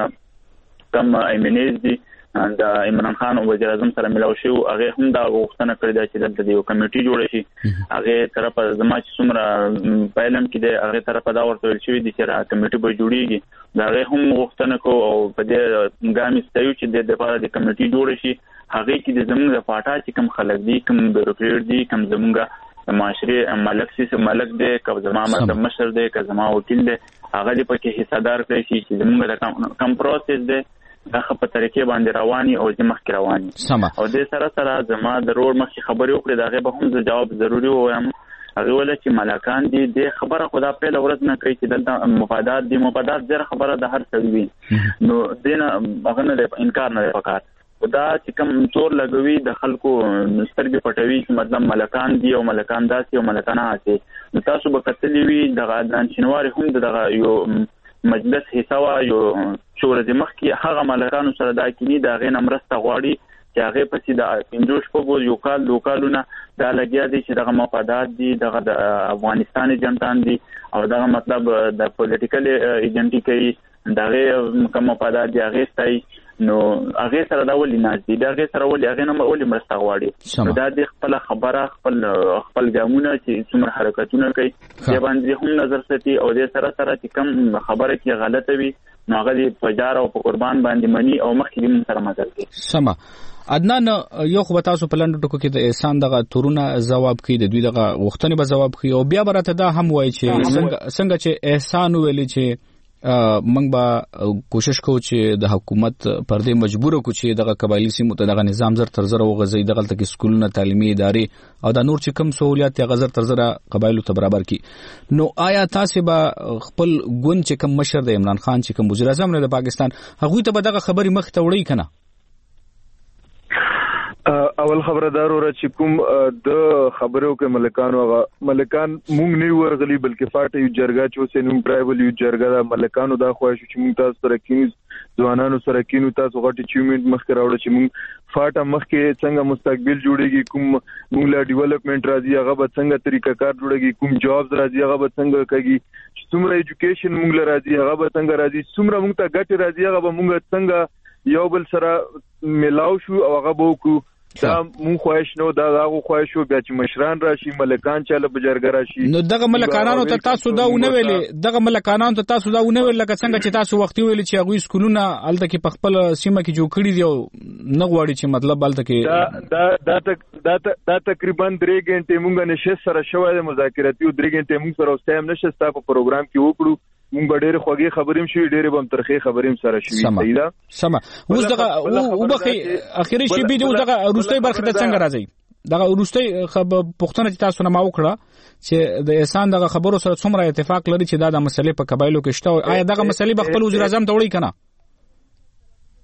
پاټا کوم ایمنیز دي د عمران خان او وزیر اعظم سره ملاو شو هغه هم دا غوښتنه کړې ده چې د یو کمیټي جوړ شي هغه طرف زما چې څومره پایلم کې ده هغه طرف دا ورته ویل شوی دي چې را کمیټي به جوړیږي دا هغه هم غوښتنه کو او په دې ګامې ستایو چې د لپاره د کمیټي جوړ شي هغه کې د زموږ د پاټا چې کوم خلک دي کوم بیروکریټ دي کوم زموږ معاشري ملک دی که زما مطلب مشر دی که زما وکیل دی هغه دې پکې حصدار کړی شي چې زموږ د کوم پروسس دی دا په طریقې باندې رواني او د مخکې رواني او د سره سره زما د روړ مخکې خبرې وکړې دا غي به هم جواب ضروری وایم هغه ول چې ملکان دي د خبره خدا په لورت نه کوي چې د مفادات زره خبره د هر څه وي نو دینه هغه نه انکار نه وکړ دا چې کوم تور لګوي د خلکو سترګې پټوي چې مطلب ملکان دي او ملکان داسي او ملکان هاتي نو تاسو به کتلې وي د غادان شنواري هم دغه یو مجلس حساب یو شورا د مخ کې هغه ملکانو سره د اکینی د غین امرسته غواړي چې هغه پسې د پنځوش په یو کال لوکالونه دا لګیا دي چې دغه مفادات دي دغه د افغانستان جنتان دي او دغه مطلب د پولیټیکل ایجنټی کوي دغه کوم مفادات دي هغه ستای نو هغه سره دا ولې نه دي دا هغه سره ولې هغه نه ولې مرسته غواړي دا د خپل خبره خپل ګامونه چې څومره حرکتونه کوي یا باندې هم نظر ساتي او د سره سره چې کوم خبره کې غلطه وي نو هغه په جار او په قربان باندې مني او مخکې هم سره مدد کوي. سما عدنان یو خو تاسو په لنډو ټکو کې د احسان دغه تورونه جواب کوي د دوی دغه وختونه به جواب کوي او بیا برته دا هم وایي چې څنګه چې احسان ویلي چې موږ به کوشش کوو چې د حکومت پر دې مجبور کو چې دغه قبایلی سیمو ته دغه نظام زر تر زر وغځي دغه تل کې سکولونه تعلیمي ادارې او د نور چې کوم سہولیات یې غزر تر زر قبایلو ته برابر کی نو آیا تاسو به خپل ګوند چې کوم مشر د عمران خان چې کوم وزیر اعظم د پاکستان هغه ته به دغه خبري مخ ته وړي کنه اول خبردار ور چې کوم د خبرو کې ملکان مونږ نه ورغلي بلکې فاټ یو جرګه چې سينوم ټرایبل یو جرګه د ملکانو دا خواهش چې مونږ تاسو سره کینو ځوانانو سره کینو تاسو غټي اچیومنت مخکې راوړل چې مونږ فاټ مخکې څنګه مستقبل جوړيږي کوم مونږ لا ډیولپمنٹ راځي هغه به څنګه طریقه کار جوړيږي کوم جابز راځي هغه به څنګه کوي څومره ایجوکیشن مونږ راځي هغه به څنګه راځي څومره مونږ ته ګټه راځي هغه به مونږ څنګه یو بل سره ملاو شو او هغه به کو دا مون خواهش نو دا هغه خواهش شو بیا چې مشران راشي ملکان چاله بجرګ راشي نو دغه ملکانانو ته تاسو دا ونه ویلې دغه ملکانانو ته تاسو دا ونه ویل لکه څنګه چې تاسو وختي ویل چې هغه سکولونه الته کې په خپل سیمه کې جوړ کړی دی نه غواړي چې مطلب الته کې دا تقریبا 3 غنټه مونږ نشست سره شوې مذاکراتي 3 غنټه مونږ سره اوسه هم نشست په پروګرام کې وکړو مونږ ډېر خوږی خبرېم شوې ډېر بم ترخه خبرېم سره شوې صحیح ده سم اوس دغه وبخي اخیری شی به دغه روستي برخه ته څنګه راځي دغه روستي پښتنه چې تاسو نه ما وکړه چې د احسان دغه خبرو سره څومره اتفاق لري چې دا د مسلې په قبایلو کې شته آیا دغه مسلې په خپل وزیر اعظم ته وړي کنه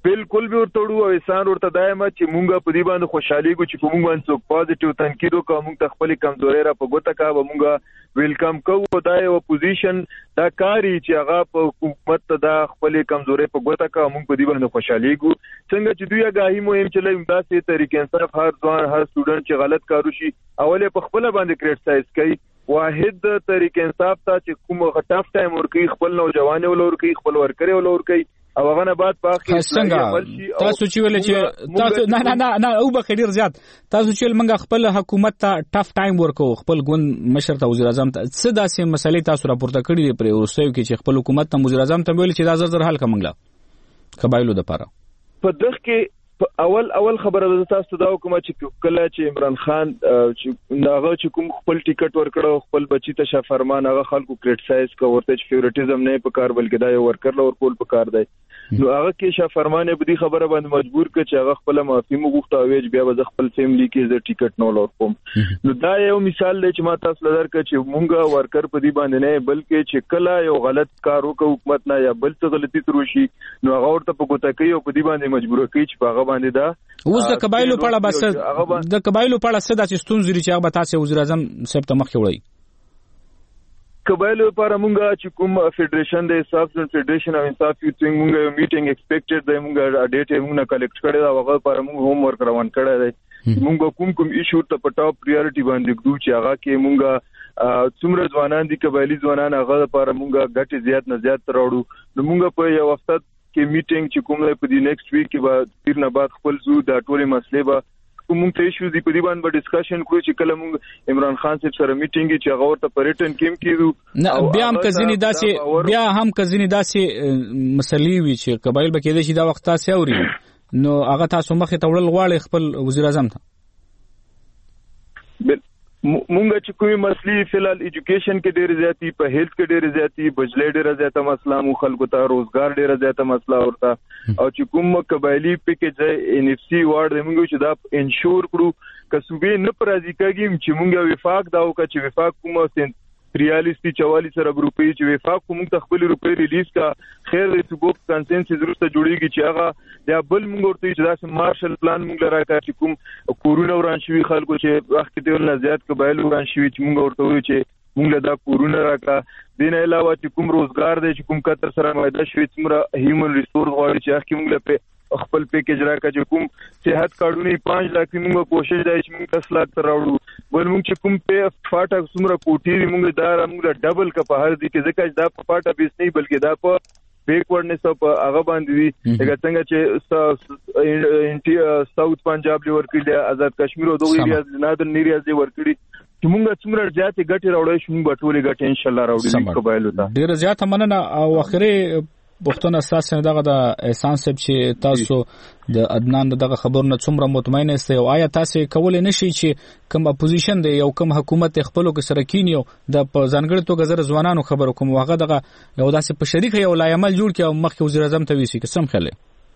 بالکل به ورته وړو او احسان ورته دایمه چې مونږ په دې باندې خوشحاليږو چې مونږ باندې څوک پوزټیو تنقید وکړي مونږ ته خپل کمزوري را په ګوته کا مونږ ویلکم کوو دا یو پوزیشن دا کاری چې هغه په حکومت ته دا خپل کمزوري په ګوته کا مونږ په دې باندې خوشحاليږو څنګه چې دوی غاهي مهم چلای داسې طریقې انصاف هر ځوان هر سټوډنټ چې غلط کارو شي اوله په خپل باندې کریټیسایز کوي واحد طریقې انصاف ته چې کوم غټاف ټایم ورکی خپل نوجوان ولورکی خپل ورکري ولورکی او هغه نه بعد پاکي څنګه تاسو چې ولې چې تاسو نه او به خیر زیات تاسو چې منګه خپل حکومت ته ټاف ټایم ورکو خپل ګوند مشر ته وزیر اعظم ته څه داسې مسلې تاسو راپورته کړې دي پر ورسېو کې چې خپل حکومت ته وزیر اعظم ته ویل چې دا زر حل کومنګلا قبایلو د پاره په دغه کې اول خبره ده تاسو دا کوم چې کله چې عمران خان چې هغه چې کوم خپل ټیکټ ورکړو خپل بچی ته شفرمان هغه خلکو کریټیسایز کوي چې فیورټیزم نه په کار بلکې دا یو ورکر لور کول په کار دی نو هغه کې شفرمان به دې خبره باندې مجبور کړ چې هغه خپل معافي مغوښته اوج بیا به خپل فیملی کې د ټیکټ نو لور کوم نو دا یو مثال دی چې ما تاسو لدر کړ چې مونږه ورکر په دې باندې نه بلکې چې کله یو غلط کار وکړو حکومت نه یا بل څه غلطي تروشي نو هغه ورته په ګوته کوي او په دې باندې مجبور کوي چې هغه باندې دا اوس د قبایلو په اړه بس د قبایلو په اړه څه د ستونزې چې هغه تاسو وزیر اعظم صاحب ته مخ وړي قبایلو لپاره مونږه چې کوم فدریشن د ساف فدریشن او انصاف یو مونږه میټینګ ایکسپیکټډ دی مونږه ډیټا مونږه کلیکټ کړی دا هغه لپاره مونږ هوم ورک روان کړی دی مونږ کوم ایشو ته په ټاپ پریورټي باندې ګډو چې هغه کې مونږه څومره ځوانان دي قبایلی ځوانان هغه لپاره مونږه ګټ زیات نه زیات راوړو نو مونږ په یو وخت کې میټینګ چې کوم په دې نیکسټ ویک کې به تیر نه بعد خپل زو د ټولې مسلې به کوم ته ایشوز دی په دې باندې ډسکشن کوو چې کله موږ عمران خان صاحب سره میټینګ چې هغه ورته پریټن کېم کیدو بیا هم کزینی داسې مسلې وی چې قبایل به کېدې شي دا وخت تاسو اوري نو هغه تاسو مخې ته وړل غواړي خپل وزیر اعظم ته مونږ چې کومي مسلې فلال ایجوکیشن کې ډېر زیاتی په هیلث کې ډېر زیاتی بجلی ډېر زیاته مسله مو خلکو ته روزګار ډېر زیاته مسله ورته او چې کوم قبایلی پیکیج ان اف سی وارد موږ چې دا انشور کړو که صوبې نه پرازي کېږي چې موږ وفاق دا وکړو چې وفاق کومه 43-44 سره روپی چې وفاق کوم تخپل روپی ریلیز کا خیر د سبوک کنسنسس ضرورت جوړیږي چې هغه د بل موږ ورته چې داسې مارشل پلان موږ راکړ چې کوم کورونا وران شوی خلکو چې وخت کې ډېر زیات قبایل وران شوی چې موږ ورته وایو چې موږ دا کورونا راکړه دین علاوه چې کوم روزګار دی چې کوم کتر سره مایده شوی څومره هیومن ریسورس غواړي چې هغه موږ په خپل پیکیج راکړه چې کوم صحت کارډونه 5 لک موږ کوشش دی چې موږ 10 لک تر راوړو بل موږ چې کوم په فاټا څومره کوټي موږ دا موږ ډبل کا په هر دي کې ځکه دا په فاټا بیس نه بلکې دا په بیکورډنس په هغه باندې دي لکه څنګه چې ساوث پنجاب لور کې آزاد کشمیر او دوه ایریاز نادر نیریاز ور کړی چې موږ څومره زیاتې ګټې راوړې شو موږ ټولې ګټې ان شاء الله راوړو قبایلو ته ډېر زیات مننه او اخري بوختونه اساسا دغه د احسان صاحب چې تاسو د عدنان دغه خبرونه څومره مطمئن یاست او آیا تاسو کولای نشئ چې کوم اپوزیشن دی یو کوم حکومت خپلو کې سره کینیو د ځانګړي توګه زر ځوانانو خبرو کوم واغه دغه یو داسې په شریک یو لایمل جوړ کړي او مخکې وزیر اعظم ته ویسي قسم خله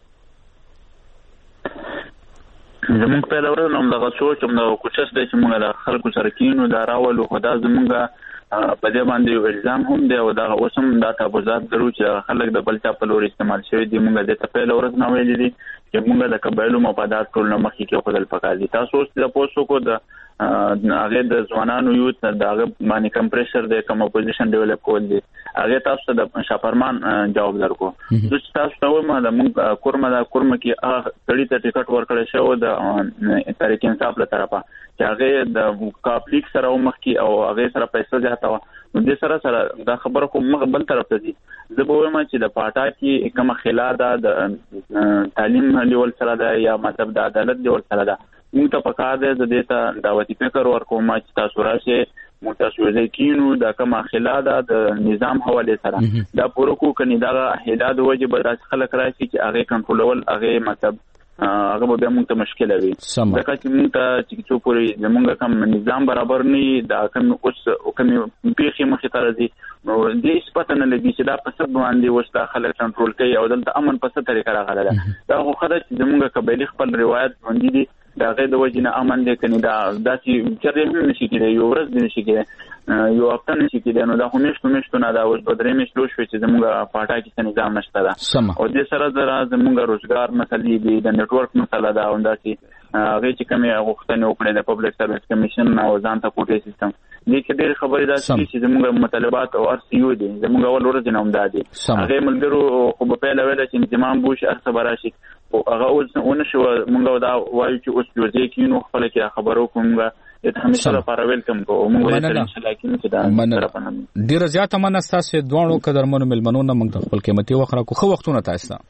زموږ په لور نوم دغه سوچ هم د کوشش دی چې موږ د خلکو سره کینو دا راولو خدا زموږ په دې باندې الزام هم دی او دا اوسم دا تابوزات درو چې خلک د بلچا په لور استعمال شوی دی موږ د ته په لور نه ویل دي چې موږ د قبایلو مفادات ټول نه مخکې کې خپل پکار دي تاسو اوس د پوسټو کو د هغه د ځوانانو یوت د هغه باندې کمپریشر د کوم اپوزیشن ډیولپ کول دي هغه تاسو د شاپرمان جواب درکو د تاسو ته ما د موږ کورمه کې هغه تړي ته ټیکټ ورکړل شو د تاریخ انصاف له طرفه چې هغه د کاپلیک سره مخکې او هغه سره پیسې ځاتو نو د سره دا خبره کوم بل طرف ته دي زه به وایم چې د پاټا کې کوم خلل ده د تعلیم لیول سره ده یا مطلب د عدالت لیول سره ده موږ ته پکار دی د دې ته دعوتي فکر ورکوم چې تاسو راشي موږ تاسو یې کینو دا کوم خلل ده د نظام حواله سره دا پوره کو کني دا هدایت وجه به راځي خلک راشي چې هغه کنټرول هغه مطلب هغه به موږ ته مشکل وي ځکه چې موږ ته چې څو پورې زموږ کوم نظام برابر نه دا کوم اوس کوم پیخي مخې ته راځي نو دې سپته نه لګي چې دا په څه باندې وستا خلک کنټرول کوي او دلته امن په څه طریقه راغله دا خو خدای چې زموږ قبایلی خپل روایت باندې دي دا غي د وجنه امن دې کني دا داسې چرې نشي کېږي یو ورځ دې نشي کېږي یو هفته نشي کېږي نو دا خو مشتو نه دا اوس بدرې مشتو شو چې زموږ پاټا کې نظام نشته دا او دې سره زموږ روزګار مسلې دي د نتورک مسله دا اوندا چې هغه چې کومه غوښتنه وکړي د پبلک سرویس کمیشن او ځان ته کوټې سیستم دې کې ډېر خبرې دا چې زموږ مطالبات او ارسیو دي زموږ اول ورځ نه اومدا دي هغه ملګرو خو په پیل ویل چې انضمام بوش ارڅ براشي او هغه اوس ونه شو موږ دا وایو چې اوس یو ځکه نو خپل کې خبرو کومه ته همیشه لپاره ویلکم کوم موږ ان شاء الله کې چې دا ډیر زیاته منستا سي دوانو قدرمنو ملمنو نه موږ خپل قیمتي وخره کو خو وختونه تاسو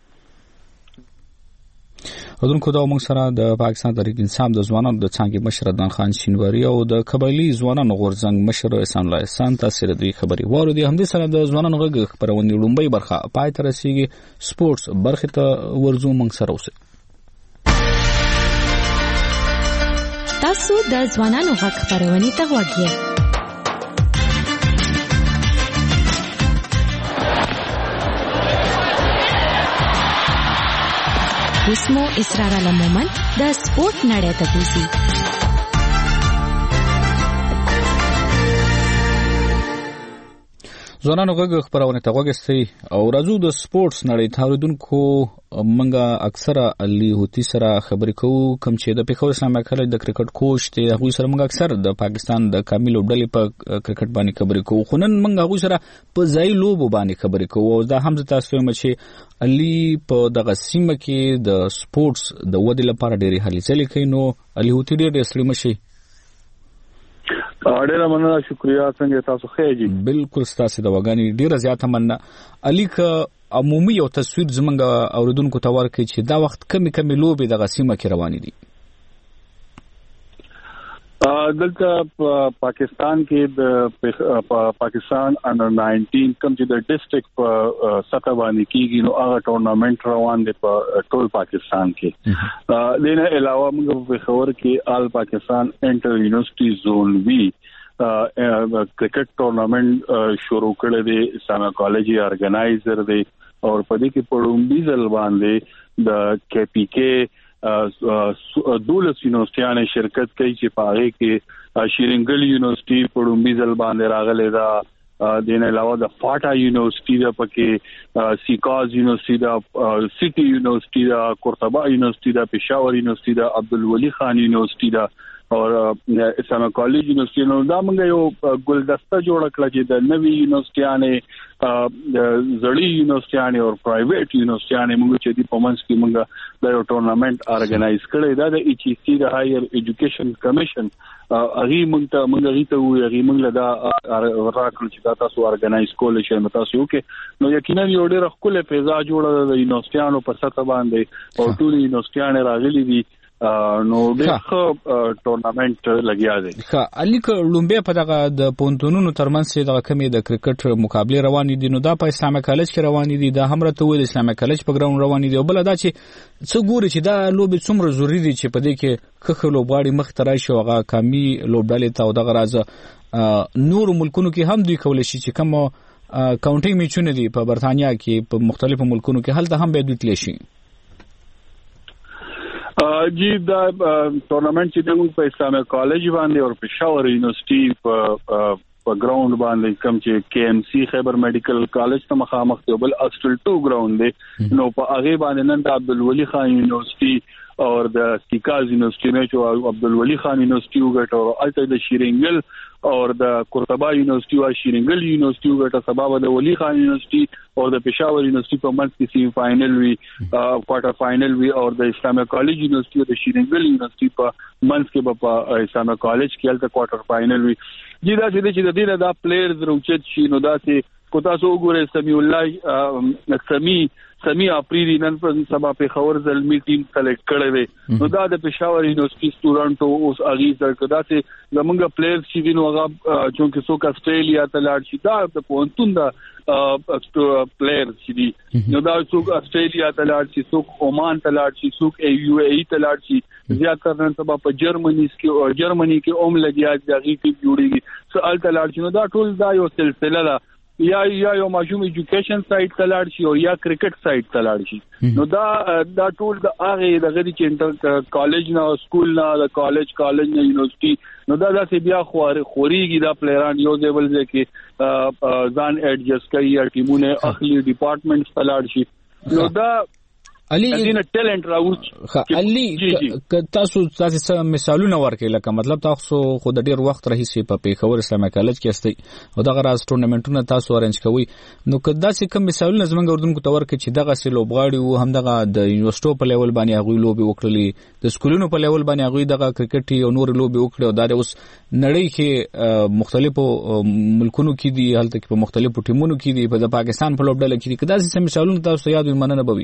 ودونکو دا موږ سره د پاکستان تحریک انصاف د ځوانانو د څنګه مشر عدنان خان شینواری او د قبایلی ځوانانو غورځنګ مشر احسان الله احسان تاسو د خبري واره دي همدې سره د ځوانانو غږ خبرونه لومبي برخه پای تر رسیدي سپورتس برخه ته ورزو موږ سره اوسه تاسو د ځوانانو غږ خبرونه ته وګورئ اسمو اسرار علمومن د سپورت نړۍ ته بوزي ځوانانو غږ خبرونه ته وګورئ او راځو د سپورتس نړۍ ته اوریدونکو منګه اکثره علي هوتی سره خبرې کوو کوم چې د پیښور اسلامي کالج د کرکټ کوچ دی هغه سره منګه اکثر د پاکستان د کامل لوبډلې په کرکټ باندې خبرې کوو خو نن منګه هغه سره په ځای لوب باندې خبرې کوو او دا هم تاسو هم چې علي په دغه سیمه کې د سپورتس د ودې لپاره ډېری هلې ځلې کوي نو علي هوتی ډېر ستړي مشي ډیره مننه شکریا څنګه تاسو خېږي بالکل تاسو د وګانی ډیره زیاته مننه علي ک عمومي او تصویر زمونږ اوریدونکو ته ورکړي چې دا وخت کمی لوبي د غسیمه کې روانې دي دلته پاکستان کې د پاکستان انډر 19 کوم چې د ډیسټریکټ په سطح باندې کېږي نو هغه ټورنامنت روان دي په ټول پاکستان کې دینه علاوه موږ په خبر کې آل پاکستان انټر یونیورسيټي زون وی کرکټ ټورنامنٹ شروع کړی دی اسلامي کالج ارګنایزر دی او په دې کې پړومبي ځل باندې د کے پی کې دولس یونیورسيټیانه شرکت کوي چې پاره کې شیرینګل یونیورسيټي پړومبي ځل باندې راغلی دا دین علاوه د فاټا یونیورسيټي د پکې سیکاز یونیورسيټي د سټي یونیورسيټي د قرطبه یونیورسيټي د پېښور یونیورسيټي د عبدالولي خان یونیورسيټي د اور اسلامي کالج یونیورسيټي نو دا موږ یو ګلدسته جوړ کړل چې د نوي یونیورسيټیانه زړی یونیورسيټیانه او پرایویټ یونیورسيټیانه موږ چې د پمنس کې موږ د یو ټورنامنت ارګنایز کړی دا د ایچ سی د هایر ایجوکیشن کمیشن هغه موږ ته موږ دا راکړل چې دا تاسو ارګنایز کول شي نو تاسو کې نو یقینا یو ډېر خپل فضا جوړه د یونیورسيټیانو په سطح باندې او ټول یونیورسيټیانه راغلي دي نو د ټورنامنت لګیا دی ښه علي ک لومبه په دغه د پونتونونو ترمنځ دغه کمی د کرکټ مقابله روان دي نو دا په اسلامي کالج کې روان دي د همرته ویل اسلامي کالج په ګراوند روان دي او بل دا چې څو ګوري چې دا لوبي څومره ضروری دي چې په دې کې خخ لوبغاړي مخ ترای شي هغه کمی لوبډلې ته او دغه راز نور ملکونو کې هم دوی کول شي چې کوم کاونټینګ میچونه دي په برتانیا کې په مختلفو ملکونو کې هلته هم به دوی تل شي جی دا ټورنامنت چې موږ په اسلامي کالج باندې او پېښور یونیورسيټي په ګراوند باندې کوم چې کے ایم سی خیبر میډیکل کالج ته مخامخ دی بل اکسل 2 ګراوند دی نو په هغه باندې نن د عبدالولي خان یونیورسيټي اور د سیکاز یونیورسيټي نه چې عبدالولي خان یونیورسيټي وګټ او الته د شیرینګل اور د قرطبه یونیورسيټي او شیرینګل یونیورسيټي وګټه سبب د ولی خان یونیورسيټي او د پېښور یونیورسيټي په منځ کې سیمی فائنل وی کوارټر فائنل وی او د اسلامي کالج یونیورسيټي او د شیرینګل یونیورسيټي په منځ کې په اسلامي کالج کې الته کوارټر فائنل وی جی دا چې د دې دا پلیئرز روچت شي نو دا چې کو تاسو وګورئ سمي الله سمي اپریل نن په سبا په خبر زلمی ټیم سلیکټ کړي وي نو دا د پېښور یونیورسيټي سټوډنټ اوس اغي سره دا چې زمونږ پلیئرز چې نو هغه چې څوک استرالیا ته لاړ شي دا د پونتون دا پلیئرز چې دي نو دا څوک استرالیا ته لاړ شي څوک عمان ته لاړ شي څوک یو ای ته لاړ شي زیاتره نن سبا په جرمني کې اوم لګیا د غي ټیم جوړیږي سوال ته لاړ شي نو دا ټول دا یو سلسله ده یا یو ماشوم ایجوکیشن سایت ته لاړ شي او یا کرکټ سایت ته لاړ شي نو دا ټول د هغه دغه چې کالج نه سکول نه د کالج نه یونیورسيټي نو دا داسې بیا خوريږي دا پلیران یو ډول ځکه ځان اډجسټ کوي یا ټیمونه اخلي ډپارټمنټ ته لاړ شي نو دا علي دینه ټیلنت راوځي علي تاسو مثالونه ورکړئ لکه مطلب تاسو خو د ډیر وخت راهیسې په پیښور اسلامي کالج کې استئ او دغه راز ټورنمنټونه تاسو ارنج کوئ نو کدا چې کوم مثالونه زمونږ اردوونکو ته ورکړي چې دغه سه لوبغاړي وو هم دغه د یونیورسيټو په لیول باندې هغه لوبي وکړلې د سکولونو په لیول باندې هغه دغه کرکټ او نور لوبي وکړي او دا اوس نړۍ کې مختلفو ملکونو کې دي هلته کې په مختلفو ټیمونو کې دي په پاکستان په لوبډله کې دي کدا چې مثالونه تاسو یاد ومننه بوي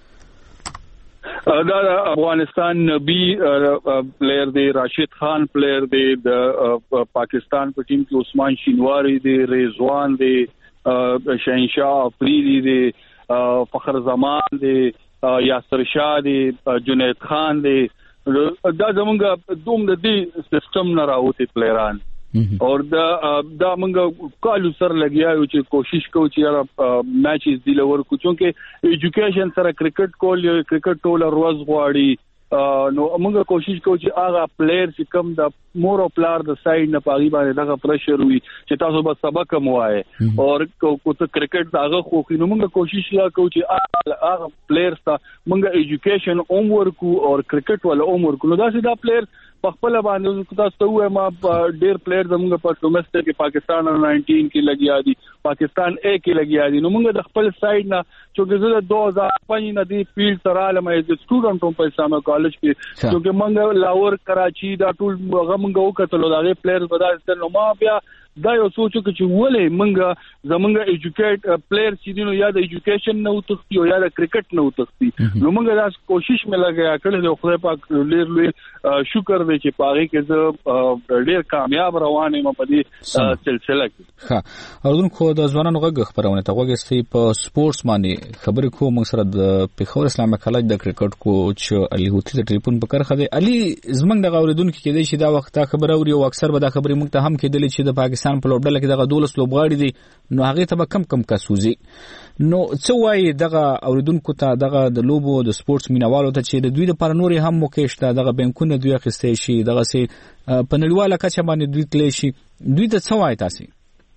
دا افغانستان نبی پلیئر دی راشد خان پلیئر دی د پاکستان په ټیم کې عثمان شینواری دی رضوان دی شهنشاه افریدی دی فخر زمان دی یاسر شاه دی جنید خان دی دا زمونږ دوم د دې سیستم نه راوتی پلیئران اور دا منګه کالو سره لګیاو چې کوشش کوو چې یاره میچز دی لور کو چونکه ایجوکیشن سره کرکټ ټول روز غواړي نو موږ کوشش کوو چې هغه پلیئر چې کم د مور او پلار د سایډ نه پاغي باندې دغه پرشر وي چې تاسو به سبق هم وایي او کو ته کرکټ دغه خو نو موږ کوشش کوو چې هغه پلیئر ته موږ ایجوکیشن عمر کو او کرکټ ولا عمر کو نو دا سیدا پلیئر په خپل باندې تاسو ته ما ډیر پلیئر زموږ په ډومېسټک کې پاکستان 19 کې لګیا دي پاکستان A کې لګیا دي نو موږ د خپل سایډ نه چې زه 2005 نه دی فیلډ سره لمه د سټوډنټ په اسلامي کالج کې چې موږ لاهور کراچي دا ټول هغه موږ وکړو دا پلیئر بدل نو ما بیا دا یو سوچو چې ولې موږ زمونږ ایجوکیټ پلیئر چې دینو یا د ایجوکیشن نه وتښتي او یا د کرکټ نه وتښتي نو موږ دا کوشش مې لګیا کړل د خدای پاک ډیر لوی شکر دی چې پاره کې زه ډیر کامیاب روان یم په دې سلسله کې ها اردن خو د ځوانانو غږ خبرونه ته وګورئ په سپورتس باندې خبرې کوم موږ سره د پیښور اسلامي کالج د کرکټ کوچ علي هوتی د ټلیفون په کار خده علي زمنګ د اوریدونکو کې دی چې دا وخت خبر اوري او اکثر به دا خبرې موږ ته هم کېدل چې د پاکستان په لوبډله کې دغه 12 لوبغاړي دي نو هغه ته کم کسوزي نو څه وایي دغه اوریدونکو ته دغه د لوبو د سپورتس مینوالو ته چې د دوی لپاره نور هم موکشته دغه بانکونه دوی اخیستي شي دغه سي په نړیواله کچه باندې دوی تللی شي دوی ته څه وایي تاسو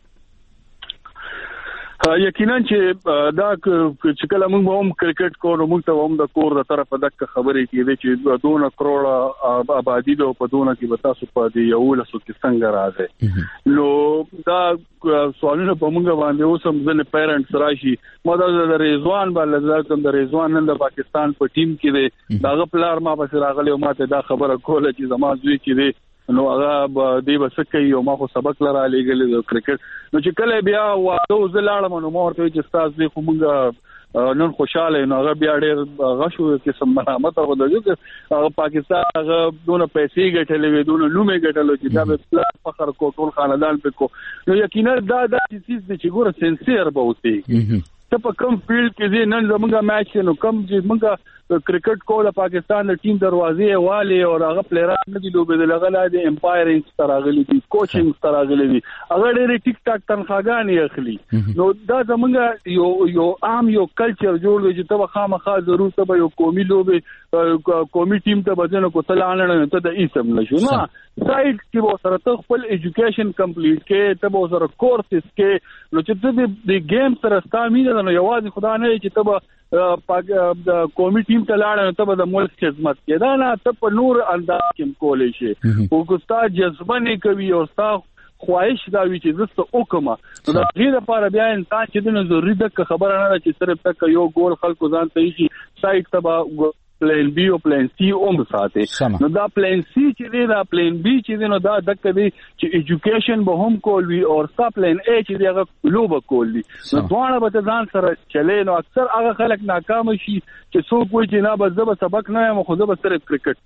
یقینا چې دا چې کله موږ هم کرکټ کوو موږ ته هم د کور د طرفه د خبرې کېږي چې 2 کروڑ آبادی د په دونه کې وتا سو په دی یو لسو کې څنګه راځي نو دا سوالونه په موږ باندې اوس هم ځنه پیرنټس راشي ما د رضوان باندې د رضوان نن د پاکستان په ټیم کې دی دا غپلار ما پس راغلی او ماته دا خبره کوله چې زما زوی کې دی نو هغه دی وسکه یو ما خو سبق لرا لګل د کرکټ نو چې کله بیا واده زلاړم نو مور ته چې تاسو خو موږ نن خوشاله نو هغه بیا ډېر غشو کې سم ملامت او د پاکستان هغه دونه پیسې ګټلې وې دونه لومې ګټلو چې دا په فخر کو ټول خاندان په کو نو یقینا دا چیز دي چې ګوره سنسیر به وتی ته په کوم فیلډ کې نن زموږه میچ نو کم چې موږ کرکټ کوله پاکستان د ټیم دروازې والی او هغه پلیران نه دي لوبېدل هغه لا د امپایرینګ ستراغلي دي کوچینګ ستراغلي دي هغه ډېر ټیک ټاک تنخواګانې اخلي نو دا زمونږ یو عام یو کلچر جوړ دی چې ته خامخا ضرور ته یو قومي لوبې قومي ټیم ته بدنه کو تلانه نه ته د ایسم نشو نو سایډ کې به سره ته خپل ایجوکیشن کمپلیټ کې ته به سره کورسز کې نو چې ته د گیم سره ستامینه نو یوازې خدا نه چې ته د قومي ټیم ته لاړ ته د ملک خدمت کې دا نه ته په نور انداز کې کولې شي او ګستا جذبه نه کوي او ستا خواهش دا وی چې زسته وکما نو دا غیر لپاره بیا انسان چې د ضروري د خبره نه چې صرف تک یو ګول خلکو ځان ته شي سایت ته پلان بی او پلان سی اوم ساتي نو دا پلان سی چې دی دا پلان بی چې دی نو دا دک دی چې ایجوکیشن به هم کول وی او ستا پلان ای چې دی هغه لوب کول دي نو دواړه به ځان سره چلے نو اکثر هغه خلک ناکام شي چې څوک وایي چې نه به زب سبق نه یم خو زب صرف کرکټ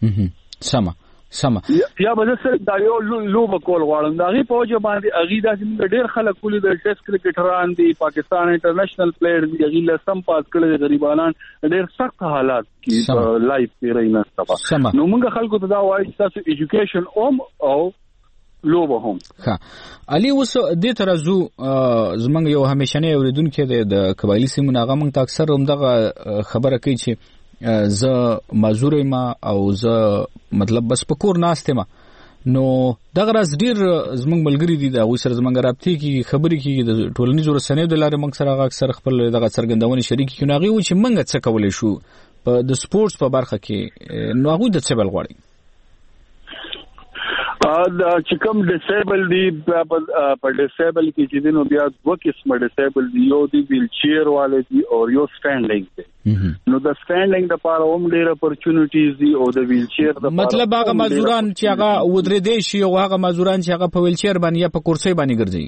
کوم سم یا به سره دا یو لوب کول غواړم دا غي په وجه باندې اغي د ډېر خلک کولې د ټیسټ کرکټران دي پاکستان انټرنیشنل پلیئر دي اغي لسم پاس کړل غریبانان ډېر سخت حالات کې لایف پیرای نه سبا نو موږ خلکو ته دا وایي چې تاسو ایجوکیشن او لوبه هم. ها علي اوس د ترزو زمنګ یو همیشنه اوریدونکو د قبایلی سیمو هغه مونږ ته اکثر همدغه خبره کوي چې ز مازور ما او ز مطلب بس پکور ناشته ما نو دغه راز ډیر زمنګ ملګری دي دا وسره زمنګ رابطې کی خبرې کی د ټولنیزو رسنیو د لارې موږ سره اکثر خپل دغه څرګندونې شریک کیو ناغي و چې موږ څه کولای شو په د سپورتس په برخه کې نو هغه د څه بل غواړي دا چې کوم ډیسیبل دی په ډیسیبل کې چې دینو بیا دوه قسمه ډیسیبل دی یو دی ویل چیر والے دی او یو سټانډینګ دی نو د سټانډینګ د لپاره هم ډېر اپورچونټیز دي او د ویل چیر د مطلب هغه مزدوران چې هغه ودرې دي شي او هغه مزدوران چې هغه په ویل چیر باندې یا په کرسي باندې ګرځي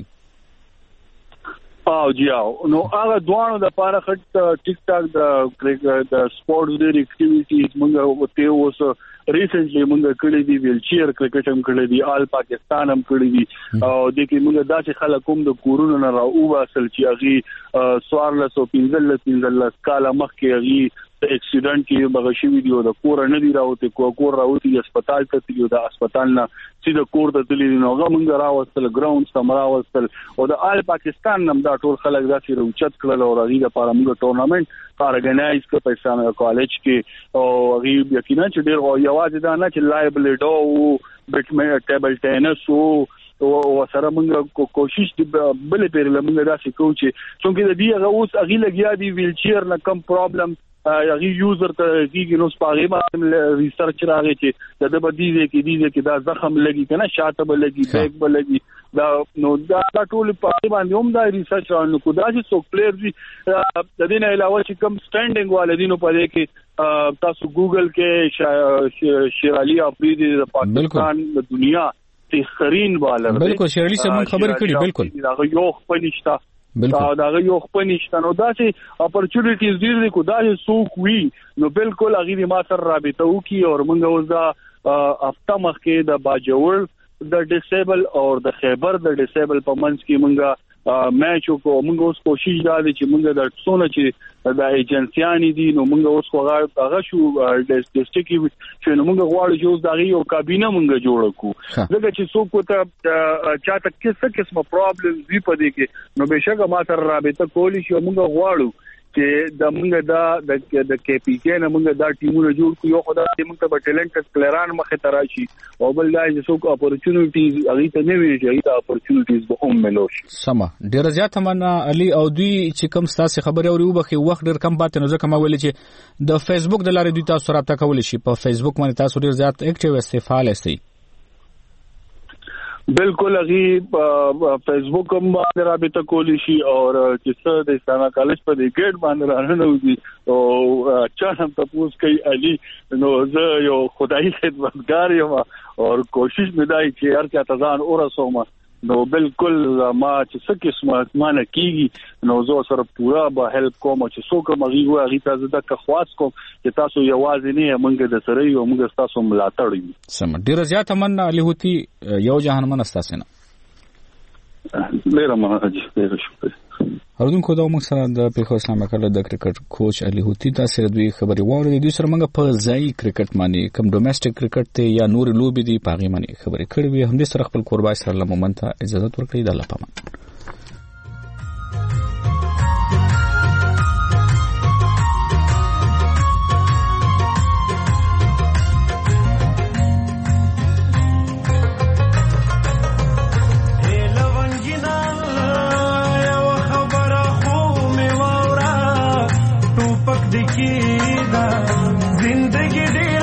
او جاو نو هغه دوانو د لپاره خټ ټیک ټاک د سپورټس ډېر اکټیویټیز موږ ته اوس ریسنټلی موږ کړی دی ویل چیر کرکټ هم کړی دی آل پاکستان هم کړی دی او د کې موږ داسې خلک کوم د کورونو نه راو اصل چې هغه 1415 کال مخکې هغه اکسیډنټ کې بغشوي دی او د کور نه دی راوته کور راوتی هسپتال ته دی د هسپتال نه سیده کور ته تللی نو هغه موږ راوستل ګراوند سم راوستل او د آل پاکستان نم دا ټول خلک داسې روچت کړل او راغی د لپاره موږ ټورنمنت ارګنایز کړ په اسلامي کالج کې او هغه یقینا چې ډېر یوازې دا نه چې لایب لیډو او بیټمن ټیبل ټینس او سره موږ کوشش بل پیرله موږ داسې کوو چې څنګه د دې هغه اوس هغه لګیا دی ویل چیر نه کم پرابلم هغه یوزر ته کیږي نو سپاغي باندې ریسرچ راغی چې د بدیزه کې دا زخم لګي کنه شاته به لګي بیک به لګي دا نو دا ټول په باندې هم دا ریسرچ راغلی کو دا چې څوک پلیئر دي د دې نه علاوه چې کم سټانډینګ والدینو په دې کې تاسو ګوګل کې شیرالی افریدی د پاکستان د دنیا تخرین بالر بالکل شیرالی سره خبرې کړې بالکل دا یو خپلشتا دا یو خپلشتا نو دا چې اپورچونټیز دي کو دا چې سوق وی نو بالکل هغه ما سره رابطه وکي او موږ اوس دا هفته مخکې د باجوړ د ډیسیبل او د خیبر د ډیسیبل په منځ کې موږ میچ وکړو موږ اوس کوشش دا دي چې موږ د څونه چې د ایجنسیانی دي نو موږ اوس هغه شو ډیسټریکټ چې نو موږ غواړو چې اوس دغه یو کابینه موږ جوړ کړو ځکه چې څوک ته چاته کیسه قسمه پرابلم وی پدې کې نو بهشکه ما سره رابطه کولی شو موږ غواړو چې د موږ د کې پی کې نه موږ دا ټیمونه جوړ کړو یو خدای دې موږ ته ټیلنټ پلیران مخه تراشي او بل دا چې څوک اپورچونټیز هغه ته نه ویل چې دا اپورچونټیز به هم ملوش سما ډیر زیات مننه علي او دوی چې کوم ستاسو خبري اوري وبخي وخت ډیر کم پاتې نو ځکه ما ویل چې د فیسبوک د لارې دوی تاسو رابطه کول شي په فیسبوک باندې تاسو ډیر زیات اکټیو استفاده کوئ بالکل هغه فیسبوک هم باندې رابطه کولی شي او چې څه د اسلامي کالج په دې ګیټ باندې راغلی او چا هم تاسو کوي علي نو زه یو خدای خدمتګار یم او کوشش مې دای چې هر چا ته ځان ورسوم نو بالکل ما چې څه قسمه مانه کیږي نو زه سره پورا به هیلپ کوم چې څوک مغي هغه ته د خواص کوم چې تاسو یوازې نه موږ د سره یو موږ تاسو ملاتړ یو سم ډیر زیات مننه علي هوتی یو جهان من تاسو نه ډیر مننه ډیر شکر اردوونکو دا موږ سره د پیښو اسلامي کالج د کرکټ کوچ علي هوتی تاسو دوی خبري وړي دوی سره موږ په ځای کرکټ باندې کوم ډومېسټک کرکټ ته یا نور لوبي دي پاغي باندې خبري کړې وي هم دې سره خپل قربای سره لمومن ته اجازه ورکړي د الله پامان زندگی